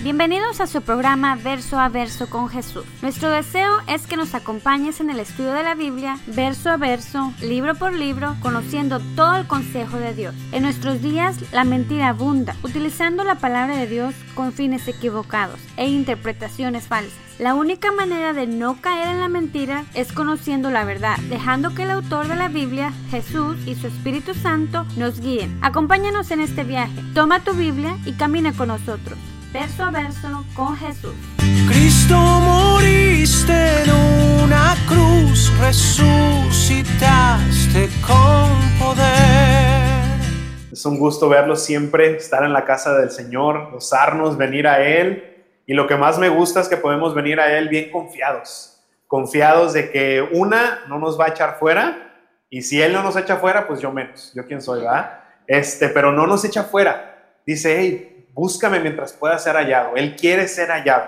Bienvenidos a su programa Verso a Verso con Jesús. Nuestro deseo es que nos acompañes en el estudio de la Biblia, verso a verso, libro por libro, conociendo todo el consejo de Dios. En nuestros días, la mentira abunda, utilizando la palabra de Dios con fines equivocados e interpretaciones falsas. La única manera de no caer en la mentira es conociendo la verdad, dejando que el autor de la Biblia, Jesús y su Espíritu Santo nos guíen. Acompáñanos en este viaje. Toma tu Biblia y camina con nosotros. Verso a verso con Jesús. Cristo, moriste en una cruz, resucitaste con poder. Es un gusto verlos siempre, estar en la casa del Señor, gozarnos, venir a Él. Y lo que más me gusta es que podemos venir a Él bien confiados de que no nos va a echar fuera, y si Él no nos echa fuera, pues yo menos, yo quién soy, ¿verdad? Pero no nos echa fuera, dice, hey, búscame mientras pueda ser hallado. Él quiere ser hallado,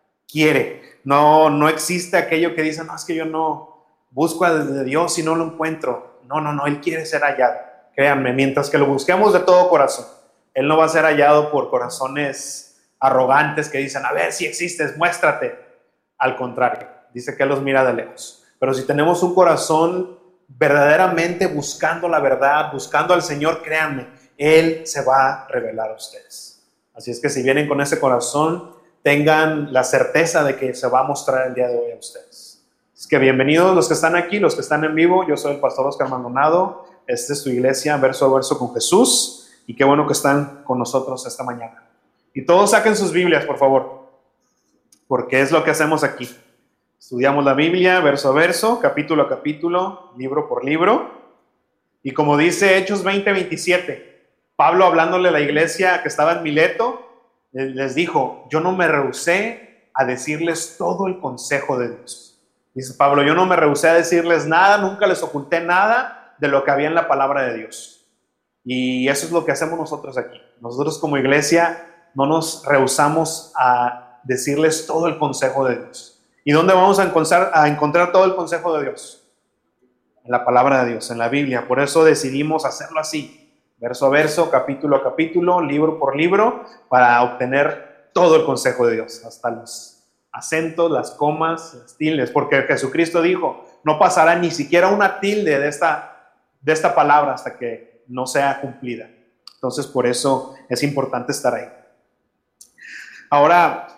no existe aquello que dice, no, es que yo no busco a Dios y no lo encuentro, no, Él quiere ser hallado, créanme, mientras que lo busquemos de todo corazón. Él no va a ser hallado por corazones arrogantes que dicen, a ver si existes, muéstrate. Al contrario, dice que Él los mira de lejos. Pero si tenemos un corazón verdaderamente buscando la verdad, buscando al Señor, créanme, Él se va a revelar a ustedes. Así es que si vienen con ese corazón, tengan la certeza de que se va a mostrar el día de hoy a ustedes. Así que bienvenidos los que están aquí, los que están en vivo. Yo soy el pastor Oscar Maldonado. Esta es tu iglesia, verso a verso con Jesús. Y qué bueno que están con nosotros esta mañana. Y todos saquen sus Biblias, por favor, porque es lo que hacemos aquí. Estudiamos la Biblia verso a verso, capítulo a capítulo, libro por libro. Y como dice Hechos 20:27, Pablo, hablándole a la iglesia que estaba en Mileto, les dijo, yo no me rehusé a decirles todo el consejo de Dios. Dice Pablo, yo no me rehusé a decirles nada, nunca les oculté nada de lo que había en la palabra de Dios. Y eso es lo que hacemos nosotros aquí. Nosotros como iglesia no nos rehusamos a decirles todo el consejo de Dios. ¿Y dónde vamos a encontrar todo el consejo de Dios? En la palabra de Dios, en la Biblia. Por eso decidimos hacerlo así, verso a verso, capítulo a capítulo, libro por libro, para obtener todo el consejo de Dios, hasta los acentos, las comas, las tildes, porque Jesucristo dijo, no pasará ni siquiera una tilde de esta palabra hasta que no sea cumplida. Entonces, por eso es importante estar ahí. Ahora,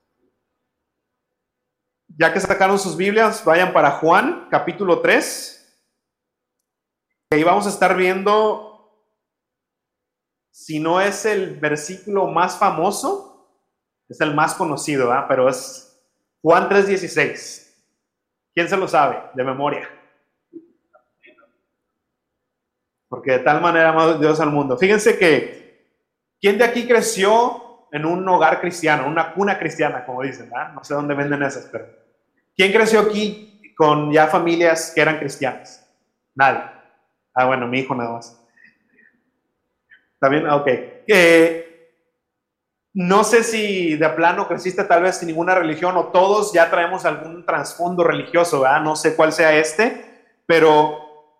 ya que sacaron sus Biblias, vayan para Juan, capítulo 3. Ahí vamos a estar viendo, si no es el versículo más famoso, es el más conocido, ¿eh? Pero es Juan 3:16. ¿Quién se lo sabe de memoria? Porque de tal manera amó Dios al mundo. Fíjense que, ¿quién de aquí creció en un hogar cristiano, una cuna cristiana, como dicen, ¿verdad? No sé dónde venden esas, pero ¿quién creció aquí con ya familias que eran cristianas? Nadie. Bueno, mi hijo nada más. ¿Está bien? Ok. No sé si de plano creciste tal vez sin ninguna religión o todos ya traemos algún trasfondo religioso, ¿verdad? No sé cuál sea pero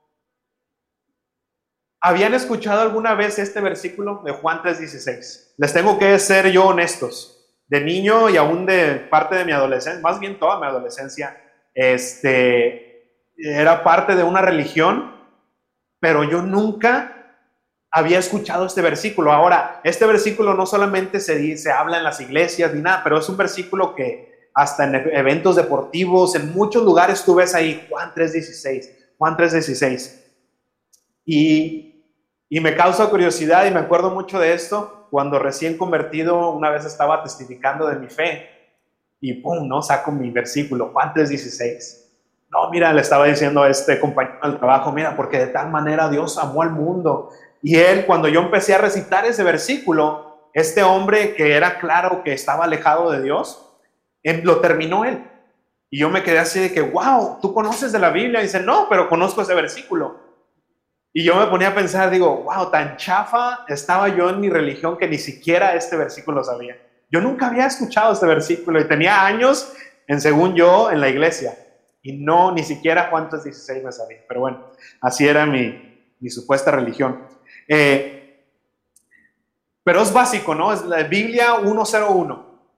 ¿habían escuchado alguna vez este versículo de Juan 3:16? Les tengo que ser yo honestos. De niño y aún de parte de mi adolescencia, más bien toda mi adolescencia, era parte de una religión, pero yo nunca había escuchado este versículo. Ahora, este versículo no solamente se habla en las iglesias ni nada, pero es un versículo que hasta en eventos deportivos, en muchos lugares tú ves ahí, Juan 3:16. Y me causa curiosidad y me acuerdo mucho de esto cuando recién convertido una vez estaba testificando de mi fe y pum, ¿no? Saco mi versículo, Juan 3:16. No, mira, le estaba diciendo a este compañero del trabajo, mira, porque de tal manera Dios amó al mundo. Y cuando yo empecé a recitar ese versículo, este hombre que era claro que estaba alejado de Dios, lo terminó él. Y yo me quedé así de que, wow, ¿tú conoces de la Biblia? Y dice, no, pero conozco ese versículo. Y yo me ponía a pensar, digo, wow, tan chafa estaba yo en mi religión que ni siquiera este versículo sabía. Yo nunca había escuchado este versículo y tenía años, según yo, en la iglesia. Y ni siquiera Juan 3:16 me sabía. Pero bueno, así era mi supuesta religión. Pero es básico, ¿no? Es la Biblia 1:01.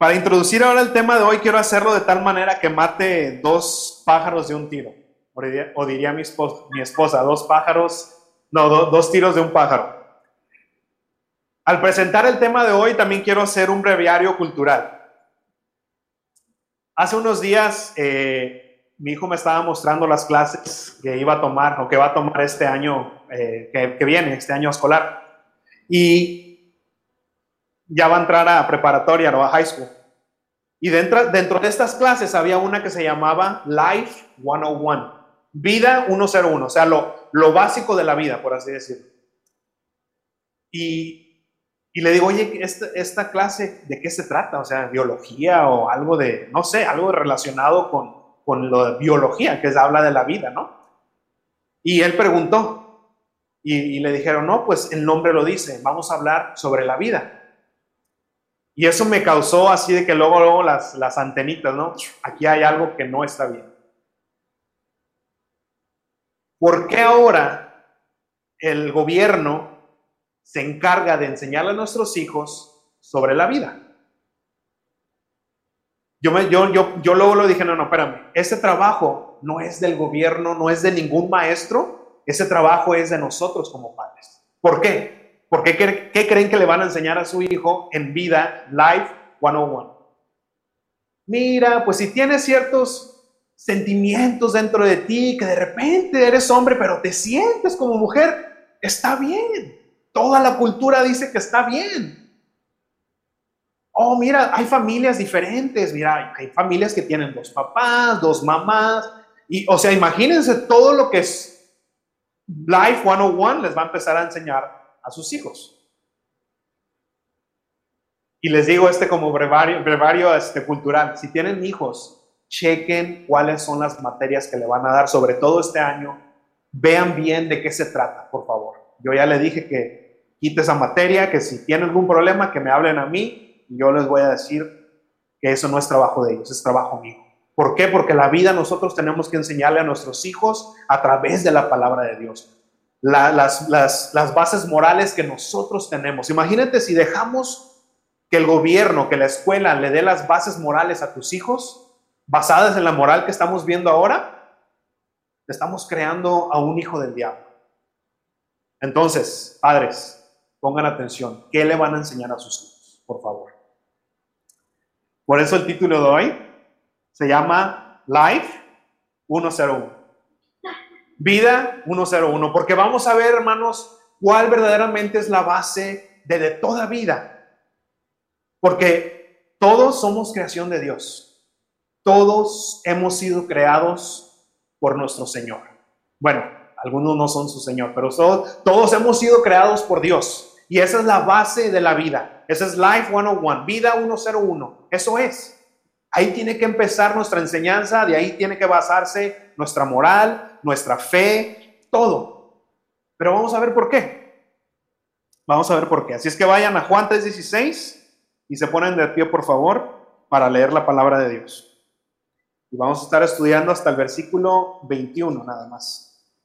Para introducir ahora el tema de hoy, quiero hacerlo de tal manera que mate dos pájaros de un tiro. O diría mi esposa, dos tiros de un pájaro. Al presentar el tema de hoy, también quiero hacer un breviario cultural. Hace unos días, mi hijo me estaba mostrando las clases que iba a tomar, o que va a tomar este año que viene, este año escolar. Y ya va a entrar a preparatoria, no a high school. Y dentro de estas clases había una que se llamaba Life 101, Vida 101, o sea, lo básico de la vida, por así decirlo. Y le digo, oye, ¿esta clase de qué se trata? O sea, biología o algo de, no sé, algo relacionado con lo de biología, que habla de la vida, ¿no? Y él preguntó, y le dijeron, no, pues el nombre lo dice, vamos a hablar sobre la vida. Y eso me causó así de que luego las antenitas, ¿no? Aquí hay algo que no está bien. ¿Por qué ahora el gobierno se encarga de enseñarle a nuestros hijos sobre la vida? Yo luego lo dije, no, espérame, ese trabajo no es del gobierno, no es de ningún maestro, ese trabajo es de nosotros como padres. ¿Por qué? ¿Por qué creen que le van a enseñar a su hijo en vida, Life 101? Mira, pues si tienes ciertos sentimientos dentro de ti, que de repente eres hombre, pero te sientes como mujer, está bien. Toda la cultura dice que está bien. Oh, mira, hay familias diferentes. Mira, hay familias que tienen 2 papás, 2 mamás. Y, o sea, imagínense todo lo que es Life 101 les va a empezar a enseñar a sus hijos. Y les digo como brevario cultural, si tienen hijos, chequen cuáles son las materias que le van a dar, sobre todo este año. Vean bien de qué se trata, por favor. Yo ya le dije que quite esa materia, que si tienen algún problema, que me hablen a mí, y yo les voy a decir que eso no es trabajo de ellos, es trabajo mío. ¿Por qué? Porque la vida nosotros tenemos que enseñarle a nuestros hijos a través de la palabra de Dios. Las bases morales que nosotros tenemos. Imagínate si dejamos que el gobierno, que la escuela le dé las bases morales a tus hijos, basadas en la moral que estamos viendo ahora, estamos creando a un hijo del diablo. Entonces, padres, pongan atención. ¿Qué le van a enseñar a sus hijos? Por favor. Por eso el título de hoy se llama Life 101. Vida 101, porque vamos a ver, hermanos, cuál verdaderamente es la base de toda vida. Porque todos somos creación de Dios. Todos hemos sido creados por nuestro Señor. Bueno, algunos no son su Señor, pero todos hemos sido creados por Dios. Y esa es la base de la vida. Esa es Life 101, Vida 101. Eso es. Ahí tiene que empezar nuestra enseñanza, de ahí tiene que basarse nuestra moral, nuestra fe, todo. Pero vamos a ver por qué. Vamos a ver por qué. Así es que vayan a Juan 3:16 y se ponen de pie, por favor, para leer la palabra de Dios. Y vamos a estar estudiando hasta el versículo 21 nada más.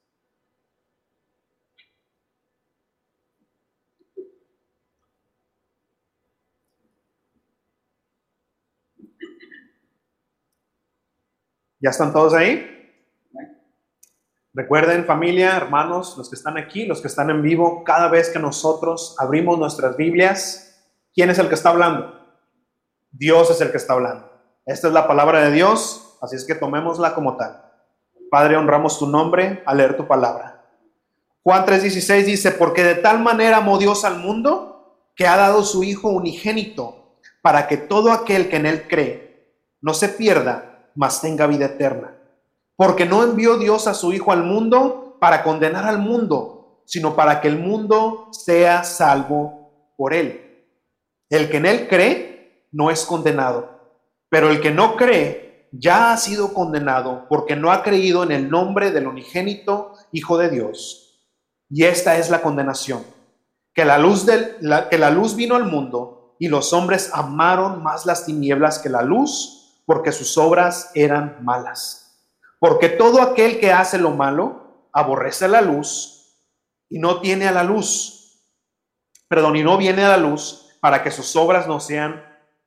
¿Ya están todos ahí? Recuerden, familia, hermanos, los que están aquí, los que están en vivo, cada vez que nosotros abrimos nuestras Biblias, ¿quién es el que está hablando? Dios es el que está hablando. Esta es la palabra de Dios, así es que tomémosla como tal. Padre, honramos tu nombre al leer tu palabra. Juan 3:16 dice, porque de tal manera amó Dios al mundo que ha dado su Hijo unigénito, para que todo aquel que en él cree no se pierda, mas tenga vida eterna. Porque no envió Dios a su Hijo al mundo para condenar al mundo, sino para que el mundo sea salvo por él. El que en él cree no es condenado, pero el que no cree ya ha sido condenado porque no ha creído en el nombre del unigénito Hijo de Dios. Y esta es la condenación, que la luz vino al mundo y los hombres amaron más las tinieblas que la luz, porque sus obras eran malas. Porque todo aquel que hace lo malo aborrece la luz y no viene a la luz para que sus obras no sean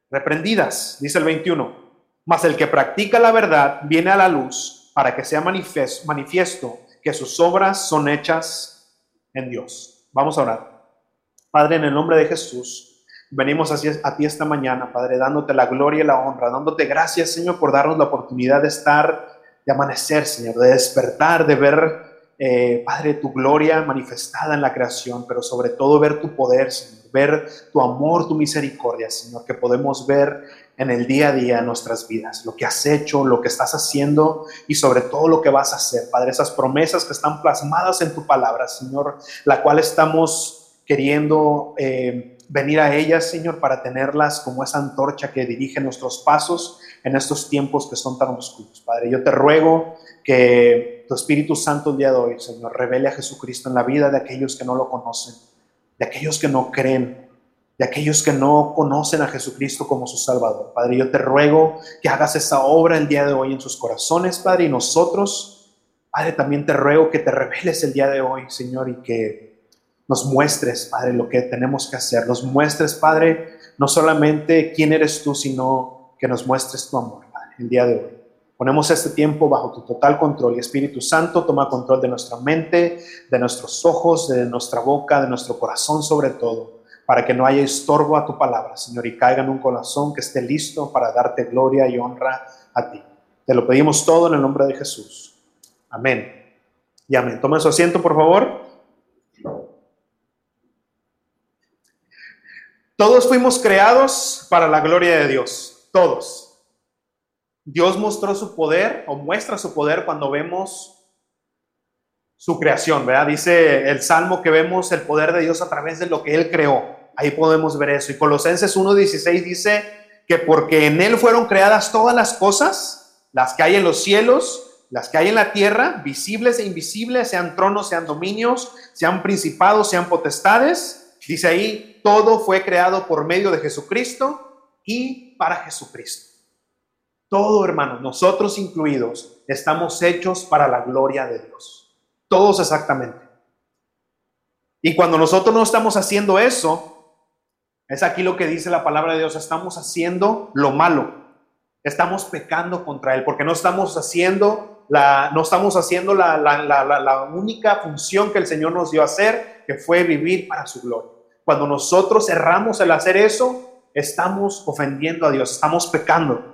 reprendidas, dice el 21. Mas el que practica la verdad viene a la luz para que sea manifiesto que sus obras son hechas en Dios. Vamos a orar. Padre, en el nombre de Jesús, venimos a ti esta mañana, Padre, dándote la gloria y la honra, dándote gracias, Señor, por darnos la oportunidad de estar, de amanecer, Señor, de despertar, de ver, Padre, tu gloria manifestada en la creación, pero sobre todo ver tu poder, Señor, ver tu amor, tu misericordia, Señor, que podemos ver en el día a día en nuestras vidas, lo que has hecho, lo que estás haciendo y sobre todo lo que vas a hacer, Padre, esas promesas que están plasmadas en tu palabra, Señor, la cual estamos queriendo venir a ellas, Señor, para tenerlas como esa antorcha que dirige nuestros pasos en estos tiempos que son tan oscuros. Padre, yo te ruego que tu Espíritu Santo el día de hoy, Señor, revele a Jesucristo en la vida de aquellos que no lo conocen, de aquellos que no creen, de aquellos que no conocen a Jesucristo como su Salvador. Padre, yo te ruego que hagas esa obra el día de hoy en sus corazones, Padre, y nosotros, Padre, también te ruego que te reveles el día de hoy, Señor, y que nos muestres, Padre, lo que tenemos que hacer. Nos muestres, Padre, no solamente quién eres tú, sino que nos muestres tu amor, Padre, el día de hoy. Ponemos este tiempo bajo tu total control y Espíritu Santo toma control de nuestra mente, de nuestros ojos, de nuestra boca, de nuestro corazón sobre todo, para que no haya estorbo a tu palabra, Señor, y caiga en un corazón que esté listo para darte gloria y honra a ti. Te lo pedimos todo en el nombre de Jesús. Amén. Y amén. Tomen su asiento, por favor. Todos fuimos creados para la gloria de Dios, todos. Dios mostró su poder o muestra su poder cuando vemos su creación, ¿verdad? Dice el Salmo que vemos el poder de Dios a través de lo que Él creó. Ahí podemos ver eso. Y Colosenses 1:16 dice que porque en Él fueron creadas todas las cosas, las que hay en los cielos, las que hay en la tierra, visibles e invisibles, sean tronos, sean dominios, sean principados, sean potestades. Dice ahí, todo fue creado por medio de Jesucristo y para Jesucristo. Todo, hermanos, nosotros incluidos, estamos hechos para la gloria de Dios. Todos exactamente. Y cuando nosotros no estamos haciendo eso, es aquí lo que dice la palabra de Dios, estamos haciendo lo malo. Estamos pecando contra Él, porque no estamos haciendo la única función que el Señor nos dio a hacer, que fue vivir para su gloria. Cuando nosotros erramos al hacer eso, estamos ofendiendo a Dios, estamos pecando.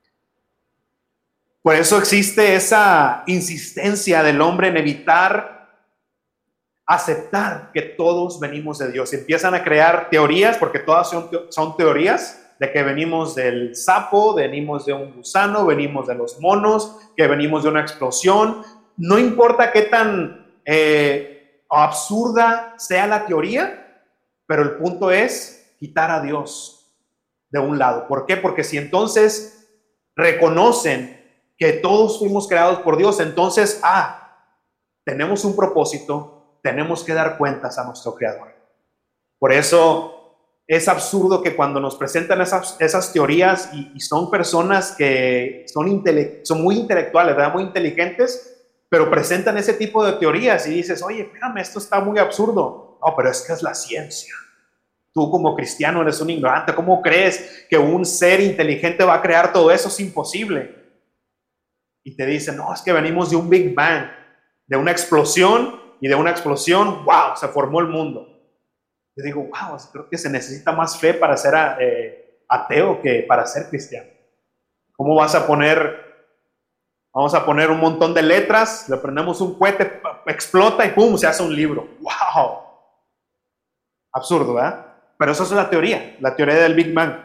Por eso existe esa insistencia del hombre en evitar aceptar que todos venimos de Dios. Empiezan a crear teorías, porque todas son teorías, de que venimos del sapo, venimos de un gusano, venimos de los monos, que venimos de una explosión. No importa qué tan absurda sea la teoría, pero el punto es quitar a Dios de un lado. ¿Por qué? Porque si entonces reconocen que todos fuimos creados por Dios, entonces, tenemos un propósito, tenemos que dar cuentas a nuestro Creador. Por eso es absurdo que cuando nos presentan esas teorías y son personas que son muy intelectuales, ¿verdad? Muy inteligentes, pero presentan ese tipo de teorías y dices, oye, espérame, esto está muy absurdo. No, pero es que es la ciencia. Tú como cristiano eres un ignorante. ¿Cómo crees que un ser inteligente va a crear todo eso? Es imposible. Y te dicen, no, es que venimos de un Big Bang, de una explosión, y de una explosión, wow, se formó el mundo. Yo digo, wow, creo que se necesita más fe para ser ateo que para ser cristiano. ¿Cómo vamos a poner un montón de letras, le prendemos un cohete, explota y pum, se hace un libro? ¡Wow! Absurdo, ¿verdad? Pero eso es la teoría del Big Bang.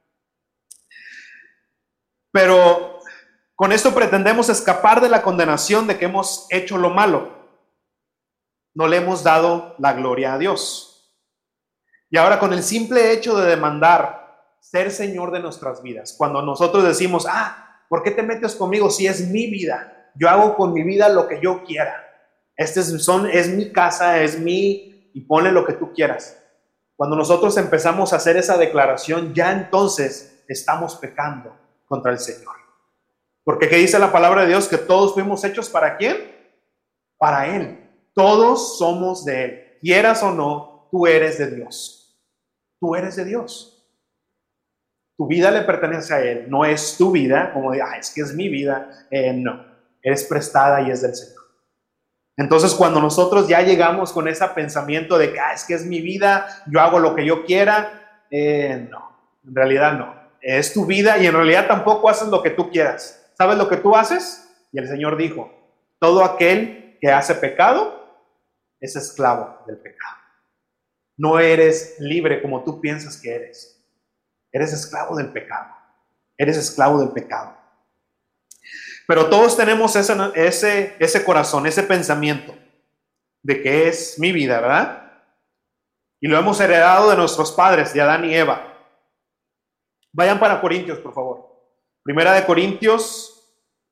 Pero con esto pretendemos escapar de la condenación de que hemos hecho lo malo. No le hemos dado la gloria a Dios. Y ahora con el simple hecho de demandar ser Señor de nuestras vidas, cuando nosotros decimos, ¿por qué te metes conmigo si es mi vida? Yo hago con mi vida lo que yo quiera. Es mi casa, es mi, y ponle lo que tú quieras. Cuando nosotros empezamos a hacer esa declaración, ya entonces estamos pecando contra el Señor. Porque ¿qué dice la palabra de Dios? Que todos fuimos hechos ¿para quién? Para Él. Todos somos de Él. Quieras o no, tú eres de Dios. Tú eres de Dios. Tu vida le pertenece a Él, no es tu vida, como de, es que es mi vida. No, es prestada y es del Señor. Entonces, cuando nosotros ya llegamos con ese pensamiento de que es que es mi vida, yo hago lo que yo quiera, no, en realidad no. Es tu vida y en realidad tampoco haces lo que tú quieras. ¿Sabes lo que tú haces? Y el Señor dijo, todo aquel que hace pecado es esclavo del pecado. No eres libre como tú piensas que eres. Eres esclavo del pecado. Eres esclavo del pecado. Pero todos tenemos ese corazón, ese pensamiento de que es mi vida, ¿verdad? Y lo hemos heredado de nuestros padres, de Adán y Eva. Vayan para Corintios, por favor. Primera de Corintios,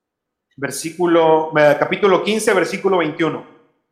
capítulo 15, versículo 21.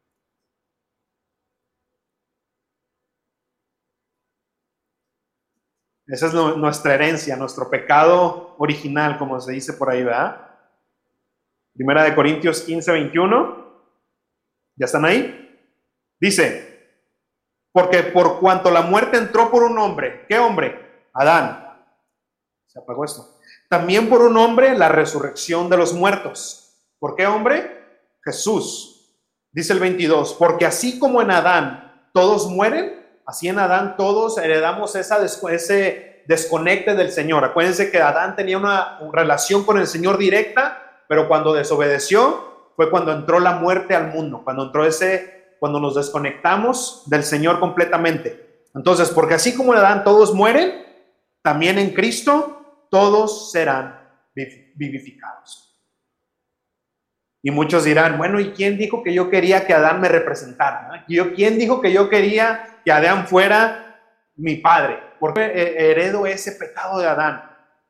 Esa es nuestra herencia, nuestro pecado original, como se dice por ahí, ¿verdad? Primera de Corintios 15, 21. ¿Ya están ahí? Dice, porque por cuanto la muerte entró por un hombre, ¿qué hombre? Adán. Se apagó esto. También por un hombre la resurrección de los muertos. ¿Por qué hombre? Jesús. Dice el 22, porque así como en Adán todos mueren, así en Adán todos heredamos ese desconecte del Señor. Acuérdense que Adán tenía una relación con el Señor directa, pero cuando desobedeció fue cuando entró la muerte al mundo, cuando nos desconectamos del Señor completamente. Entonces, porque así como en Adán todos mueren, también en Cristo todos serán vivificados. Y muchos dirán, bueno, ¿y quién dijo que yo quería que Adán me representara? ¿Quién dijo que yo quería que Adán fuera mi padre? ¿Por qué heredo ese pecado de Adán?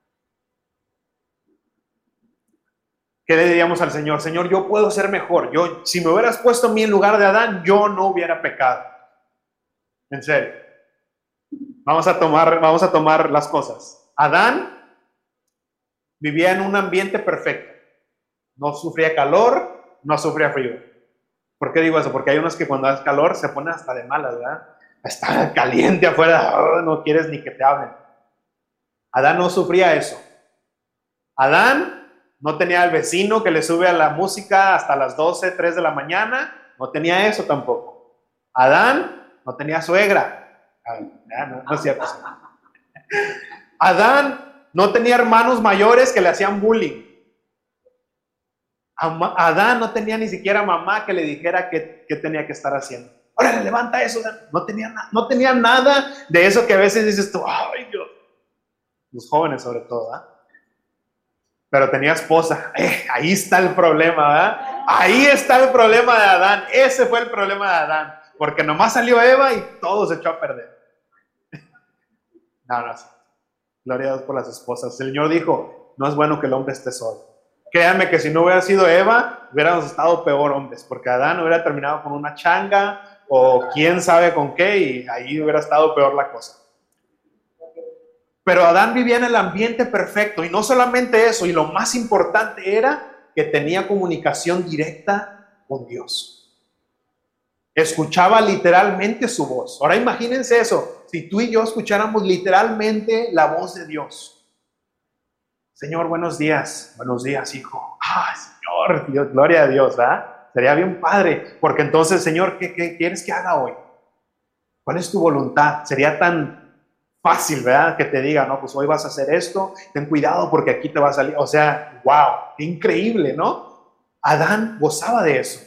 ¿Qué le diríamos al Señor? Señor, yo puedo ser mejor. Si me hubieras puesto a mí en lugar de Adán, yo no hubiera pecado. En serio. Vamos a tomar las cosas. Adán vivía en un ambiente perfecto. No sufría calor, no sufría frío. ¿Por qué digo eso? Porque hay unos que cuando hace calor se ponen hasta de malas, ¿verdad? Está caliente afuera, no quieres ni que te hablen. Adán no sufría eso. Adán no tenía al vecino que le sube a la música hasta las 12, 3 de la mañana. No tenía eso tampoco. Adán no tenía suegra. No es cierto. Adán no tenía hermanos mayores que le hacían bullying. Adán no tenía ni siquiera mamá que le dijera qué tenía que estar haciendo. Órale, levanta eso. No tenía nada de eso que a veces dices tú, ay Dios. Los jóvenes sobre todo, ¿verdad? Pero tenía esposa. Ahí está el problema, ¿verdad? Ahí está el problema de Adán. Ese fue el problema de Adán. Porque nomás salió Eva y todo se echó a perder. No. Gloria a Dios por las esposas. El Señor dijo, no es bueno que el hombre esté solo. Créanme que si no hubiera sido Eva, hubiéramos estado peor, hombres, porque Adán hubiera terminado con una changa o quién sabe con qué, y ahí hubiera estado peor la cosa. Pero Adán vivía en el ambiente perfecto, y no solamente eso, y lo más importante era que tenía comunicación directa con Dios. Escuchaba literalmente su voz. Ahora imagínense eso, si tú y yo escucháramos literalmente la voz de Dios. Señor, buenos días, hijo. Señor, Dios, gloria a Dios, ¿verdad? Sería bien padre, porque entonces, Señor, ¿qué quieres que haga hoy? ¿Cuál es tu voluntad? Sería tan fácil, ¿verdad? Que te diga, no, pues hoy vas a hacer esto, ten cuidado porque aquí te va a salir. O sea, wow, qué increíble, ¿no? Adán gozaba de eso.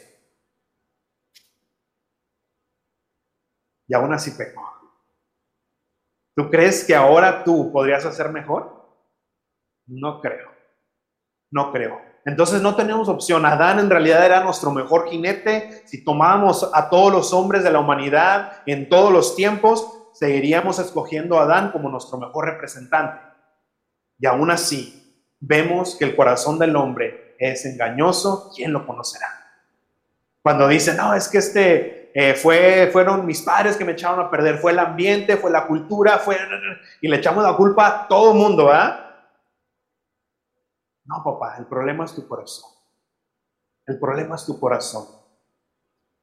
Y aún así pecó. ¿Tú crees que ahora tú podrías hacer mejor? No creo. Entonces no tenemos opción. Adán en realidad era nuestro mejor jinete. Si tomábamos a todos los hombres de la humanidad en todos los tiempos, seguiríamos escogiendo a Adán como nuestro mejor representante. Y aún así, vemos que el corazón del hombre es engañoso. ¿Quién lo conocerá? Cuando dicen, no, es que fueron mis padres que me echaron a perder, fue el ambiente, fue la cultura, y le echamos la culpa a todo el mundo, ¿verdad? No, papá, el problema es tu corazón. El problema es tu corazón.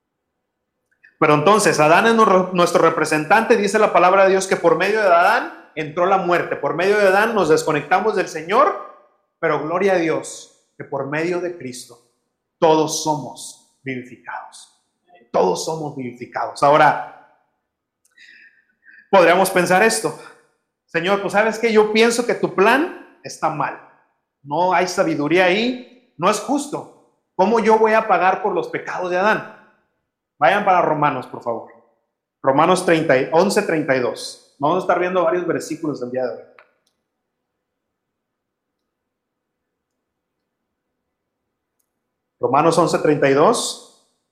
Pero entonces, Adán es nuestro representante. Dice la palabra de Dios que por medio de Adán entró la muerte. Por medio de Adán nos desconectamos del Señor, pero gloria a Dios que por medio de Cristo todos somos vivificados. Todos somos vivificados. Ahora, podríamos pensar esto. Señor, pues sabes que yo pienso que tu plan está mal. No hay sabiduría ahí, no es justo. ¿Cómo yo voy a pagar por los pecados de Adán? Vayan para Romanos, por favor. Romanos 11:32. Vamos a estar viendo varios versículos del día de hoy. Romanos 11:32.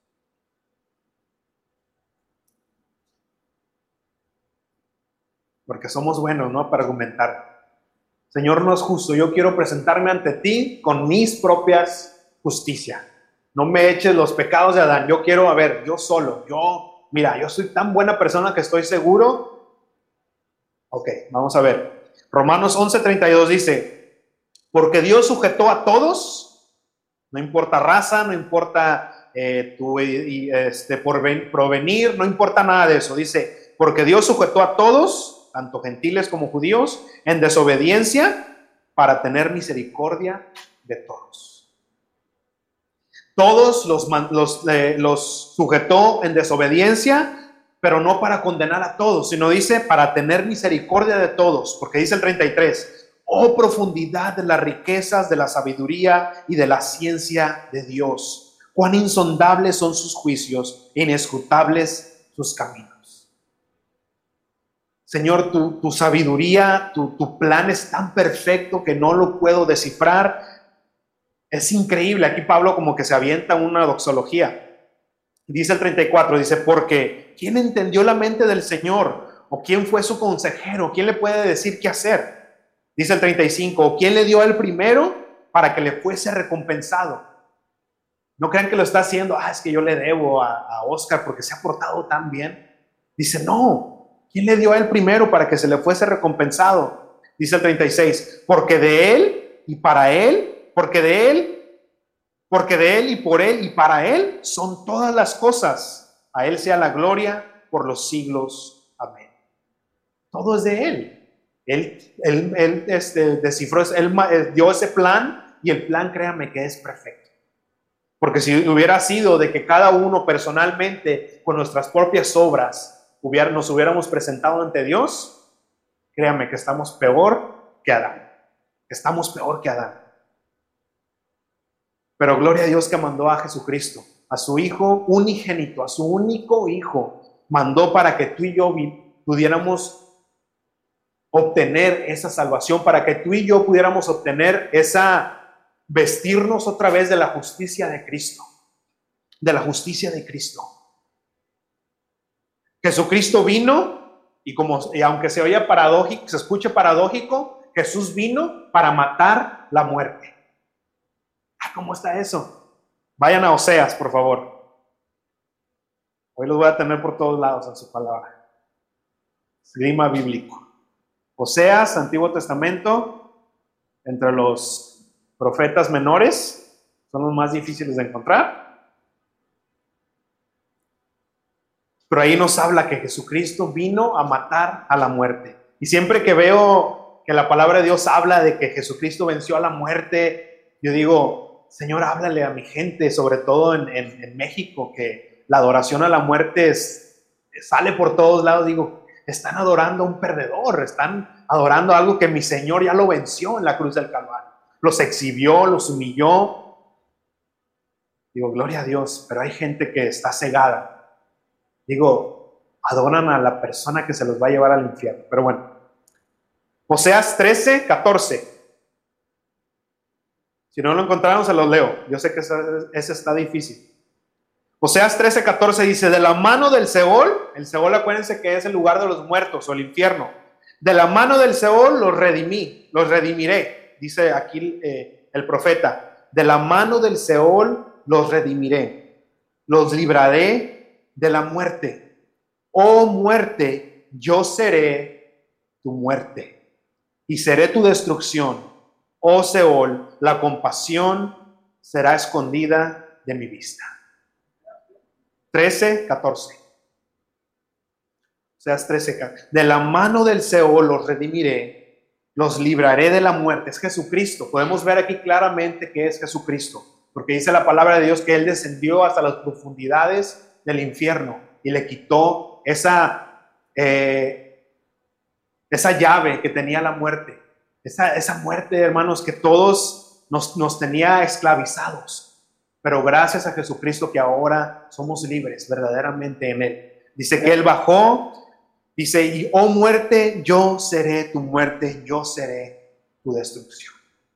Porque somos buenos, ¿no? Para argumentar. Señor, no es justo. Yo quiero presentarme ante ti con mis propias justicias. No me eches los pecados de Adán. Yo quiero, yo solo. Mira, yo soy tan buena persona que estoy seguro. Ok, vamos a ver. Romanos 11:32 dice, porque Dios sujetó a todos, no importa raza, no importa provenir, no importa nada de eso. Dice, porque Dios sujetó a todos, tanto gentiles como judíos, en desobediencia para tener misericordia de todos. Todos los sujetó en desobediencia, pero no para condenar a todos, sino dice para tener misericordia de todos, porque dice el 33, oh profundidad de las riquezas de la sabiduría y de la ciencia de Dios, cuán insondables son sus juicios, inescrutables sus caminos. Señor, tu sabiduría, tu plan es tan perfecto que no lo puedo descifrar. Es increíble. Aquí Pablo como que se avienta una doxología. Dice el 34, dice, porque ¿quién entendió la mente del Señor? ¿O quién fue su consejero? ¿Quién le puede decir qué hacer? Dice el 35, ¿o quién le dio el primero para que le fuese recompensado? No crean que lo está haciendo, es que yo le debo a Oscar porque se ha portado tan bien. Dice, no. ¿Quién le dio a él primero para que se le fuese recompensado? Dice el 36, porque de él y para él, porque de él y por él y para él son todas las cosas. A él sea la gloria por los siglos. Amén. Todo es de él. Él descifró, él dio ese plan y el plan, créanme que es perfecto. Porque si hubiera sido de que cada uno personalmente con nuestras propias obras nos hubiéramos presentado ante Dios, créanme que estamos peor que Adán. Estamos peor que Adán. Pero gloria a Dios que mandó a Jesucristo, a su Hijo unigénito, a su único Hijo, mandó para que tú y yo pudiéramos obtener esa salvación, para que tú y yo pudiéramos obtener vestirnos otra vez de la justicia de Cristo, de la justicia de Cristo. Jesucristo vino y aunque se oye paradójico, se escuche paradójico, Jesús vino para matar la muerte. ¿Cómo está eso? Vayan a Oseas, por favor. Hoy los voy a tener por todos lados en su palabra. Clima bíblico. Oseas, Antiguo Testamento, entre los profetas menores, son los más difíciles de encontrar. Pero ahí nos habla que Jesucristo vino a matar a la muerte. Y siempre que veo que la palabra de Dios habla de que Jesucristo venció a la muerte, yo digo, Señor, háblale a mi gente, sobre todo en México, que la adoración a la muerte sale por todos lados. Digo, están adorando a un perdedor, están adorando algo que mi Señor ya lo venció en la cruz del Calvario. Los exhibió, los humilló. Digo, gloria a Dios, pero hay gente que está cegada. Digo, adoran a la persona que se los va a llevar al infierno. Pero bueno, Oseas 13:14. Si no lo encontraron, se los leo. Yo sé que ese está difícil. Oseas 13:14 dice, de la mano del Seol, el Seol acuérdense que es el lugar de los muertos o el infierno. De la mano del Seol los redimiré, dice aquí el profeta. De la mano del Seol los redimiré, los libraré de la muerte. Oh muerte, yo seré tu muerte y seré tu destrucción. Oh Seol, la compasión será escondida de mi vista. 13:14. Oseas 13, de la mano del Seol los redimiré, los libraré de la muerte. Es Jesucristo. Podemos ver aquí claramente que es Jesucristo, porque dice la palabra de Dios que Él descendió hasta las profundidades del infierno y le quitó esa llave que tenía la muerte. Esa muerte, hermanos, que todos nos tenía esclavizados. Pero gracias a Jesucristo que ahora somos libres verdaderamente en Él. Dice que Él bajó, dice, y oh muerte, yo seré tu muerte, yo seré tu destrucción.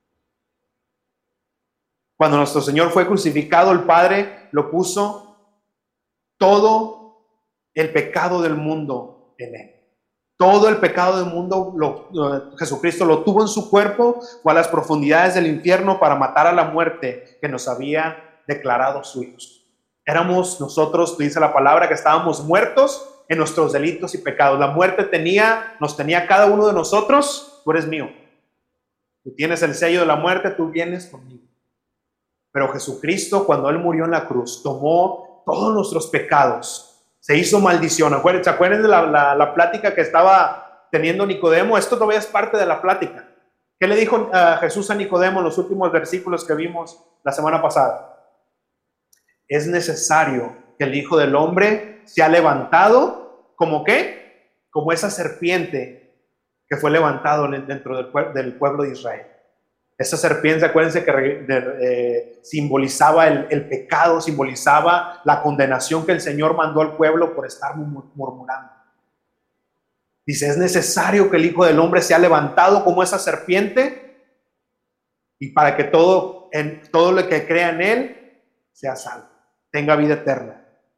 Cuando nuestro Señor fue crucificado, el Padre lo puso todo el pecado del mundo en Él. Todo el pecado del mundo, Jesucristo lo tuvo en su cuerpo, fue a las profundidades del infierno para matar a la muerte que nos había declarado suyos. Éramos nosotros, dice la palabra, que estábamos muertos en nuestros delitos y pecados. La muerte nos tenía cada uno de nosotros. Tú eres mío. Tú tienes el sello de la muerte, tú vienes conmigo. Pero Jesucristo, cuando Él murió en la cruz, tomó todos nuestros pecados. Se hizo maldición. ¿Se acuerdan de la plática que estaba teniendo Nicodemo? Esto todavía es parte de la plática. ¿Qué le dijo Jesús a Nicodemo en los últimos versículos que vimos la semana pasada? Es necesario que el Hijo del Hombre sea levantado, ¿como qué? Como esa serpiente que fue levantado dentro del pueblo de Israel. Esa serpiente, acuérdense que simbolizaba el pecado, simbolizaba la condenación que el Señor mandó al pueblo por estar murmurando. Dice, es necesario que el Hijo del Hombre sea levantado como esa serpiente y para que todo lo que crea en Él sea salvo, tenga vida eterna.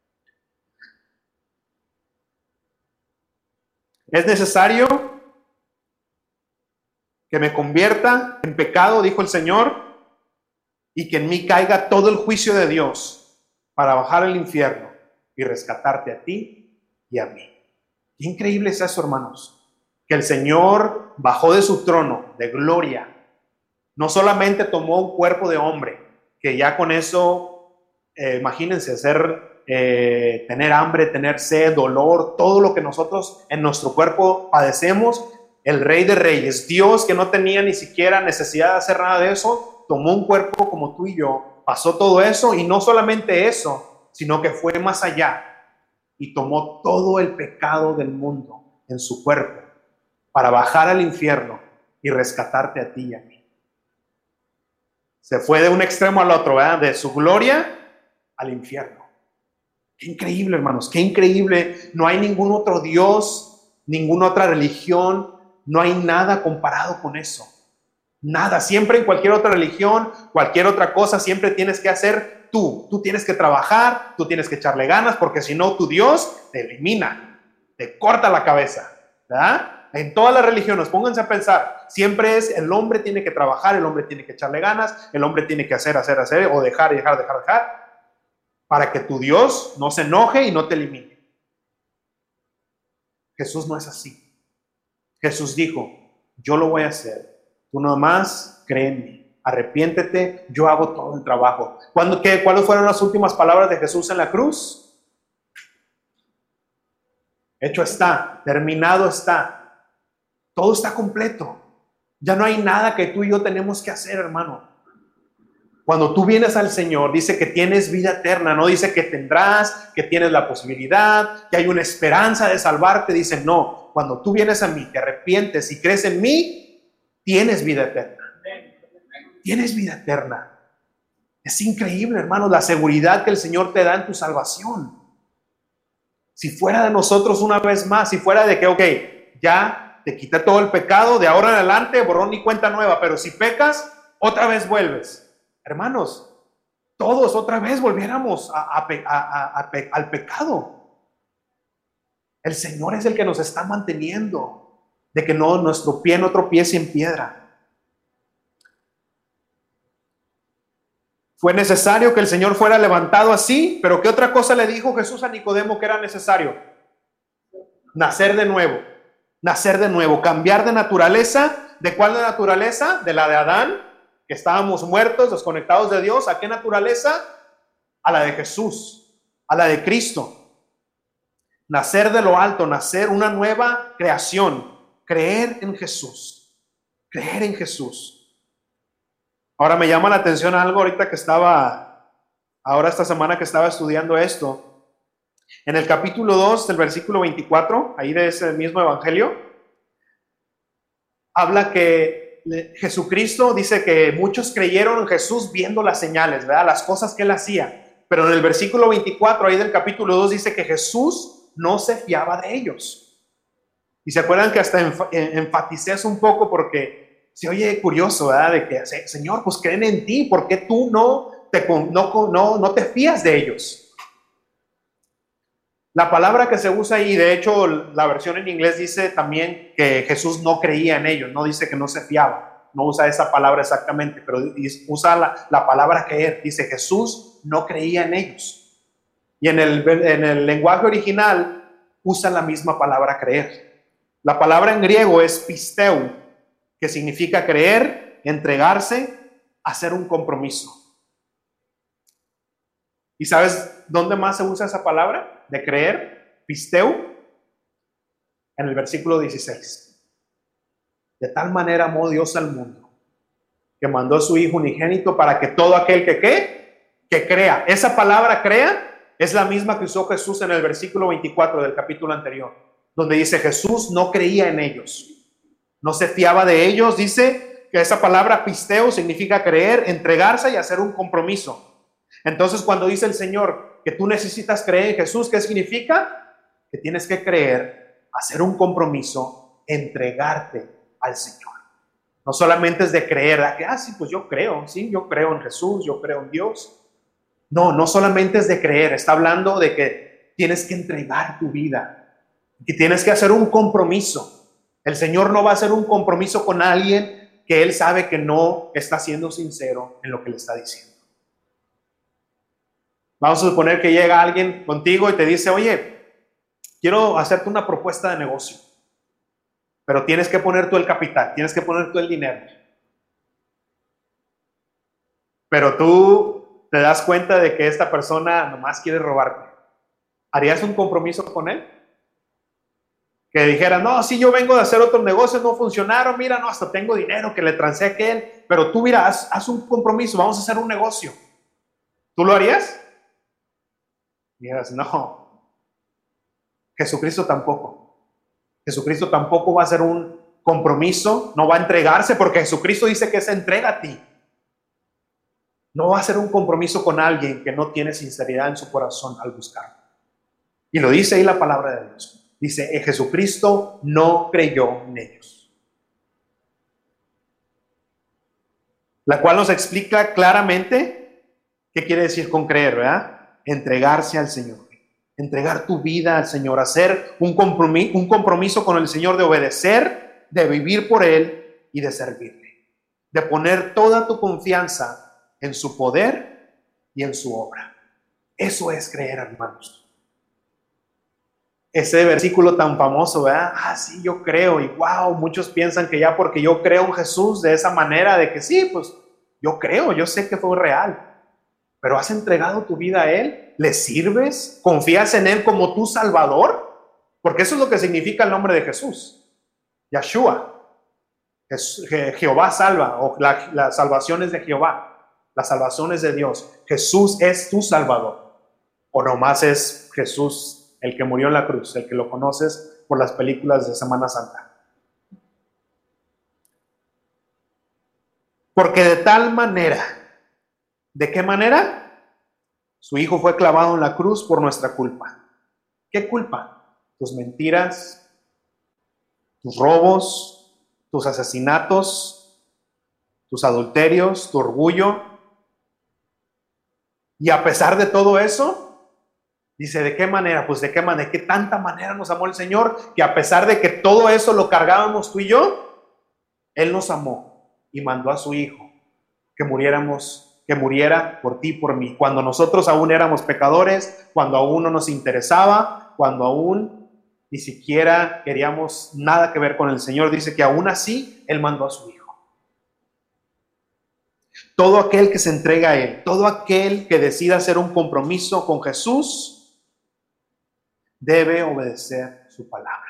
Es necesario que me convierta en pecado, dijo el Señor, y que en mí caiga todo el juicio de Dios para bajar al infierno y rescatarte a ti y a mí. Qué increíble es eso, hermanos, que el Señor bajó de su trono de gloria. No solamente tomó un cuerpo de hombre, que ya con eso, imagínense, tener hambre, tener sed, dolor, todo lo que nosotros en nuestro cuerpo padecemos. El Rey de Reyes, Dios, que no tenía ni siquiera necesidad de hacer nada de eso, tomó un cuerpo como tú y yo, pasó todo eso, y no solamente eso, sino que fue más allá y tomó todo el pecado del mundo en su cuerpo para bajar al infierno y rescatarte a ti y a mí. Se fue de un extremo al otro, ¿verdad? De su gloria al infierno. Qué increíble, hermanos, qué increíble. No hay ningún otro Dios, ninguna otra religión. No hay nada comparado con eso. Nada. Siempre en cualquier otra religión, cualquier otra cosa, siempre tienes que hacer tú. Tú tienes que trabajar, tú tienes que echarle ganas, porque si no, tu Dios te elimina, te corta la cabeza, ¿verdad? En todas las religiones, pónganse a pensar, siempre es el hombre tiene que trabajar, el hombre tiene que echarle ganas, el hombre tiene que hacer, o dejar, para que tu Dios no se enoje y no te elimine. Jesús no es así. Jesús dijo, yo lo voy a hacer, tú nomás cree en mí, arrepiéntete, yo hago todo el trabajo. ¿Cuáles fueron las últimas palabras de Jesús en la cruz? Hecho está, terminado está, todo está completo, ya no hay nada que tú y yo tenemos que hacer, hermano. Cuando tú vienes al Señor, dice que tienes vida eterna, no dice que tendrás, que tienes la posibilidad, que hay una esperanza de salvarte. Dice, no, cuando tú vienes a mí, te arrepientes y crees en mí, tienes vida eterna. Tienes vida eterna. Es increíble, hermanos, la seguridad que el Señor te da en tu salvación. Si fuera de nosotros una vez más, si fuera de que, ok, ya te quité todo el pecado, de ahora en adelante, borrón y cuenta nueva, pero si pecas, otra vez vuelves. Hermanos, todos otra vez volviéramos al pecado. El Señor es el que nos está manteniendo de que nuestro pie no tropiece en piedra. Fue necesario que el Señor fuera levantado así, pero ¿qué otra cosa le dijo Jesús a Nicodemo que era necesario? Nacer de nuevo. Nacer de nuevo, cambiar de naturaleza. ¿De cuál naturaleza? De la de Adán, que estábamos muertos, desconectados de Dios. ¿A qué naturaleza? A la de Jesús, a la de Cristo. nacer de lo alto, nacer una nueva creación, creer en Jesús, creer en Jesús. Ahora me llama la atención algo ahorita que ahora esta semana que estaba estudiando esto. En el capítulo 2 del versículo 24, ahí de ese mismo evangelio, habla que Jesucristo dice que muchos creyeron en Jesús viendo las señales, ¿verdad? Las cosas que él hacía. Pero en el versículo 24, ahí del capítulo 2, dice que Jesús no se fiaba de ellos. Y se acuerdan que hasta enfaticé eso un poco porque se oye curioso, ¿verdad? De que, Señor, pues creen en ti, ¿por qué tú no te fías de ellos? La palabra que se usa ahí, de hecho, la versión en inglés dice también que Jesús no creía en ellos, no dice que no se fiaba, no usa esa palabra exactamente, pero usa la palabra creer, dice Jesús no creía en ellos. Y en el lenguaje original usa la misma palabra creer. La palabra en griego es pisteu, que significa creer, entregarse, hacer un compromiso. ¿Y sabes dónde más se usa esa palabra de creer? Pisteu, en el versículo 16. De tal manera amó Dios al mundo, que mandó a su Hijo unigénito para que todo aquel que crea. Esa palabra crea es la misma que usó Jesús en el versículo 24 del capítulo anterior, donde dice Jesús no creía en ellos, no se fiaba de ellos. Dice que esa palabra pisteu significa creer, entregarse y hacer un compromiso. Entonces, cuando dice el Señor que tú necesitas creer en Jesús, ¿qué significa? Que tienes que creer, hacer un compromiso, entregarte al Señor. No solamente es de creer, sí, pues yo creo en Jesús, yo creo en Dios. No solamente es de creer, está hablando de que tienes que entregar tu vida, que tienes que hacer un compromiso. El Señor no va a hacer un compromiso con alguien que Él sabe que no está siendo sincero en lo que le está diciendo. Vamos a suponer que llega alguien contigo y te dice, oye, quiero hacerte una propuesta de negocio, pero tienes que poner tú el capital, tienes que poner tú el dinero. Pero tú te das cuenta de que esta persona nomás quiere robarte. ¿Harías un compromiso con él? Que dijera, no, sí, yo vengo de hacer otros negocios, no funcionaron, mira, no, hasta tengo dinero que le transé a aquel, pero tú, mira, haz un compromiso, vamos a hacer un negocio. ¿Tú lo harías? Y dijeras, no, Jesucristo tampoco. Jesucristo tampoco va a hacer un compromiso, no va a entregarse, porque Jesucristo dice que se entrega a ti. No va a hacer un compromiso con alguien que no tiene sinceridad en su corazón al buscarlo. Y lo dice ahí la palabra de Dios. Dice, Jesucristo no creyó en ellos. La cual nos explica claramente qué quiere decir con creer, ¿verdad? Entregarse al Señor, entregar tu vida al Señor, hacer un compromiso con el Señor de obedecer, de vivir por Él y de servirle, de poner toda tu confianza en su poder y en su obra. Eso es creer, hermanos. Ese versículo tan famoso, ¿verdad? Sí, yo creo, y wow, muchos piensan que ya porque yo creo en Jesús de esa manera, de que sí, pues yo creo, yo sé que fue real. Pero has entregado tu vida a Él, ¿le sirves? ¿Confías en Él como tu Salvador? Porque eso es lo que significa el nombre de Jesús. Yahshua. Jehová salva, o la salvación es de Jehová. La salvación es de Dios. Jesús es tu Salvador. O nomás es Jesús el que murió en la cruz, el que lo conoces por las películas de Semana Santa. Porque de tal manera, ¿de qué manera? Su Hijo fue clavado en la cruz por nuestra culpa. ¿Qué culpa? Tus mentiras, tus robos, tus asesinatos, tus adulterios, tu orgullo. Y a pesar de todo eso, dice, ¿de qué manera? Pues de qué manera, ¿de qué tanta manera nos amó el Señor? Que a pesar de que todo eso lo cargábamos tú y yo, Él nos amó y mandó a su Hijo que muriera por ti y por mí. Cuando nosotros aún éramos pecadores, cuando aún no nos interesaba, cuando aún ni siquiera queríamos nada que ver con el Señor, dice que aún así Él mandó a su Hijo. Todo aquel que se entrega a Él, todo aquel que decida hacer un compromiso con Jesús, debe obedecer su palabra.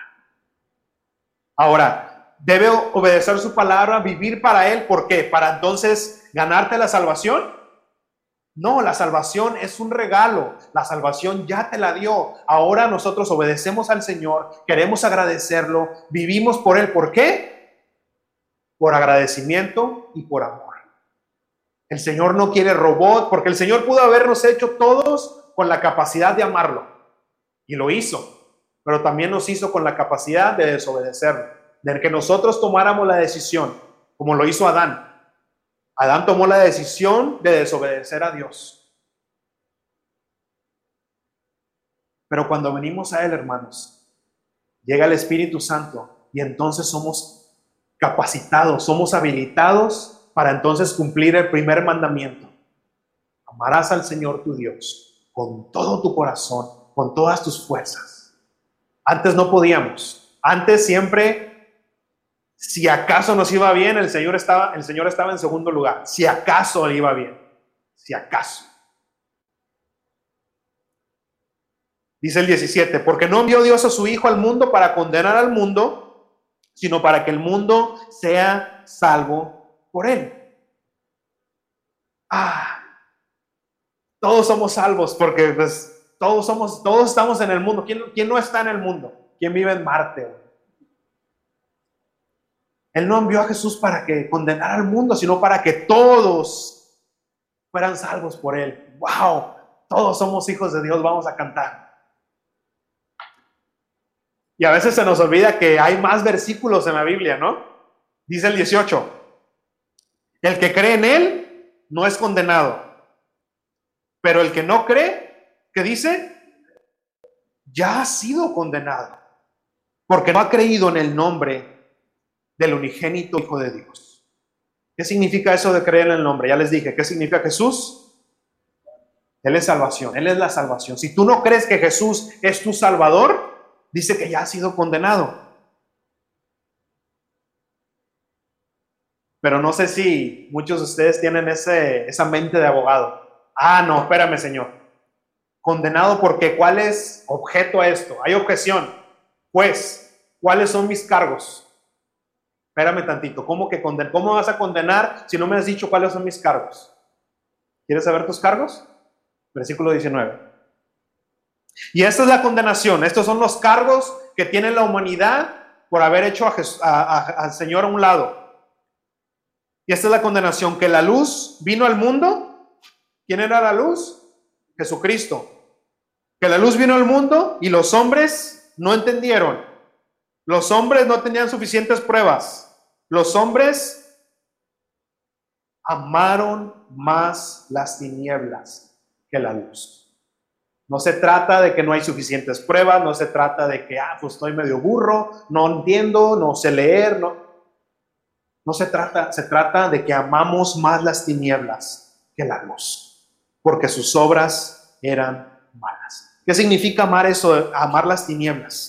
Ahora, debe obedecer su palabra, vivir para Él. ¿Por qué? ¿Para entonces ganarte la salvación? No, la salvación es un regalo. La salvación ya te la dio. Ahora nosotros obedecemos al Señor, queremos agradecerlo, vivimos por Él. ¿Por qué? Por agradecimiento y por amor. El Señor no quiere robot, porque el Señor pudo habernos hecho todos con la capacidad de amarlo. Y lo hizo. Pero también nos hizo con la capacidad de desobedecerlo. De que nosotros tomáramos la decisión, como lo hizo Adán. Adán tomó la decisión de desobedecer a Dios. Pero cuando venimos a Él, hermanos, llega el Espíritu Santo y entonces somos capacitados, somos habilitados para entonces cumplir el primer mandamiento. Amarás al Señor tu Dios con todo tu corazón, con todas tus fuerzas. Antes no podíamos. Antes siempre, si acaso nos iba bien, el Señor estaba en segundo lugar. Si acaso le iba bien. Si acaso. Dice el 17, porque no envió Dios a su Hijo al mundo para condenar al mundo, sino para que el mundo sea salvo por Él. Todos somos salvos porque pues, todos estamos en el mundo. ¿Quién no está en el mundo? ¿Quién vive en Marte? Él no envió a Jesús para que condenara al mundo, sino para que todos fueran salvos por Él. ¡Wow! Todos somos hijos de Dios, vamos a cantar. Y a veces se nos olvida que hay más versículos en la Biblia, ¿no? Dice el 18, el que cree en Él no es condenado, pero el que no cree, ¿qué dice? Ya ha sido condenado, porque no ha creído en el nombre del unigénito Hijo de Dios. ¿Qué significa eso de creer en el nombre? Ya les dije, ¿qué significa Jesús? Él es salvación, Él es la salvación. Si tú no crees que Jesús es tu Salvador, dice que ya ha sido condenado. Pero no sé si muchos de ustedes tienen esa mente de abogado. No, espérame, Señor. Condenado porque ¿cuál es objeto a esto? Hay objeción. Pues, ¿cuáles son mis cargos? Espérame tantito, ¿cómo vas a condenar si no me has dicho cuáles son mis cargos? ¿Quieres saber tus cargos? Versículo 19. Y esta es la condenación, estos son los cargos que tiene la humanidad por haber hecho al Señor a un lado. Y esta es la condenación, que la luz vino al mundo. ¿Quién era la luz? Jesucristo. Que la luz vino al mundo y los hombres no entendieron. Los hombres no tenían suficientes pruebas. Los hombres amaron más las tinieblas que la luz. No se trata de que no hay suficientes pruebas, no se trata de que, pues estoy medio burro, no entiendo, no sé leer, no se trata de que amamos más las tinieblas que la luz, porque sus obras eran malas. ¿Qué significa amar eso, amar las tinieblas?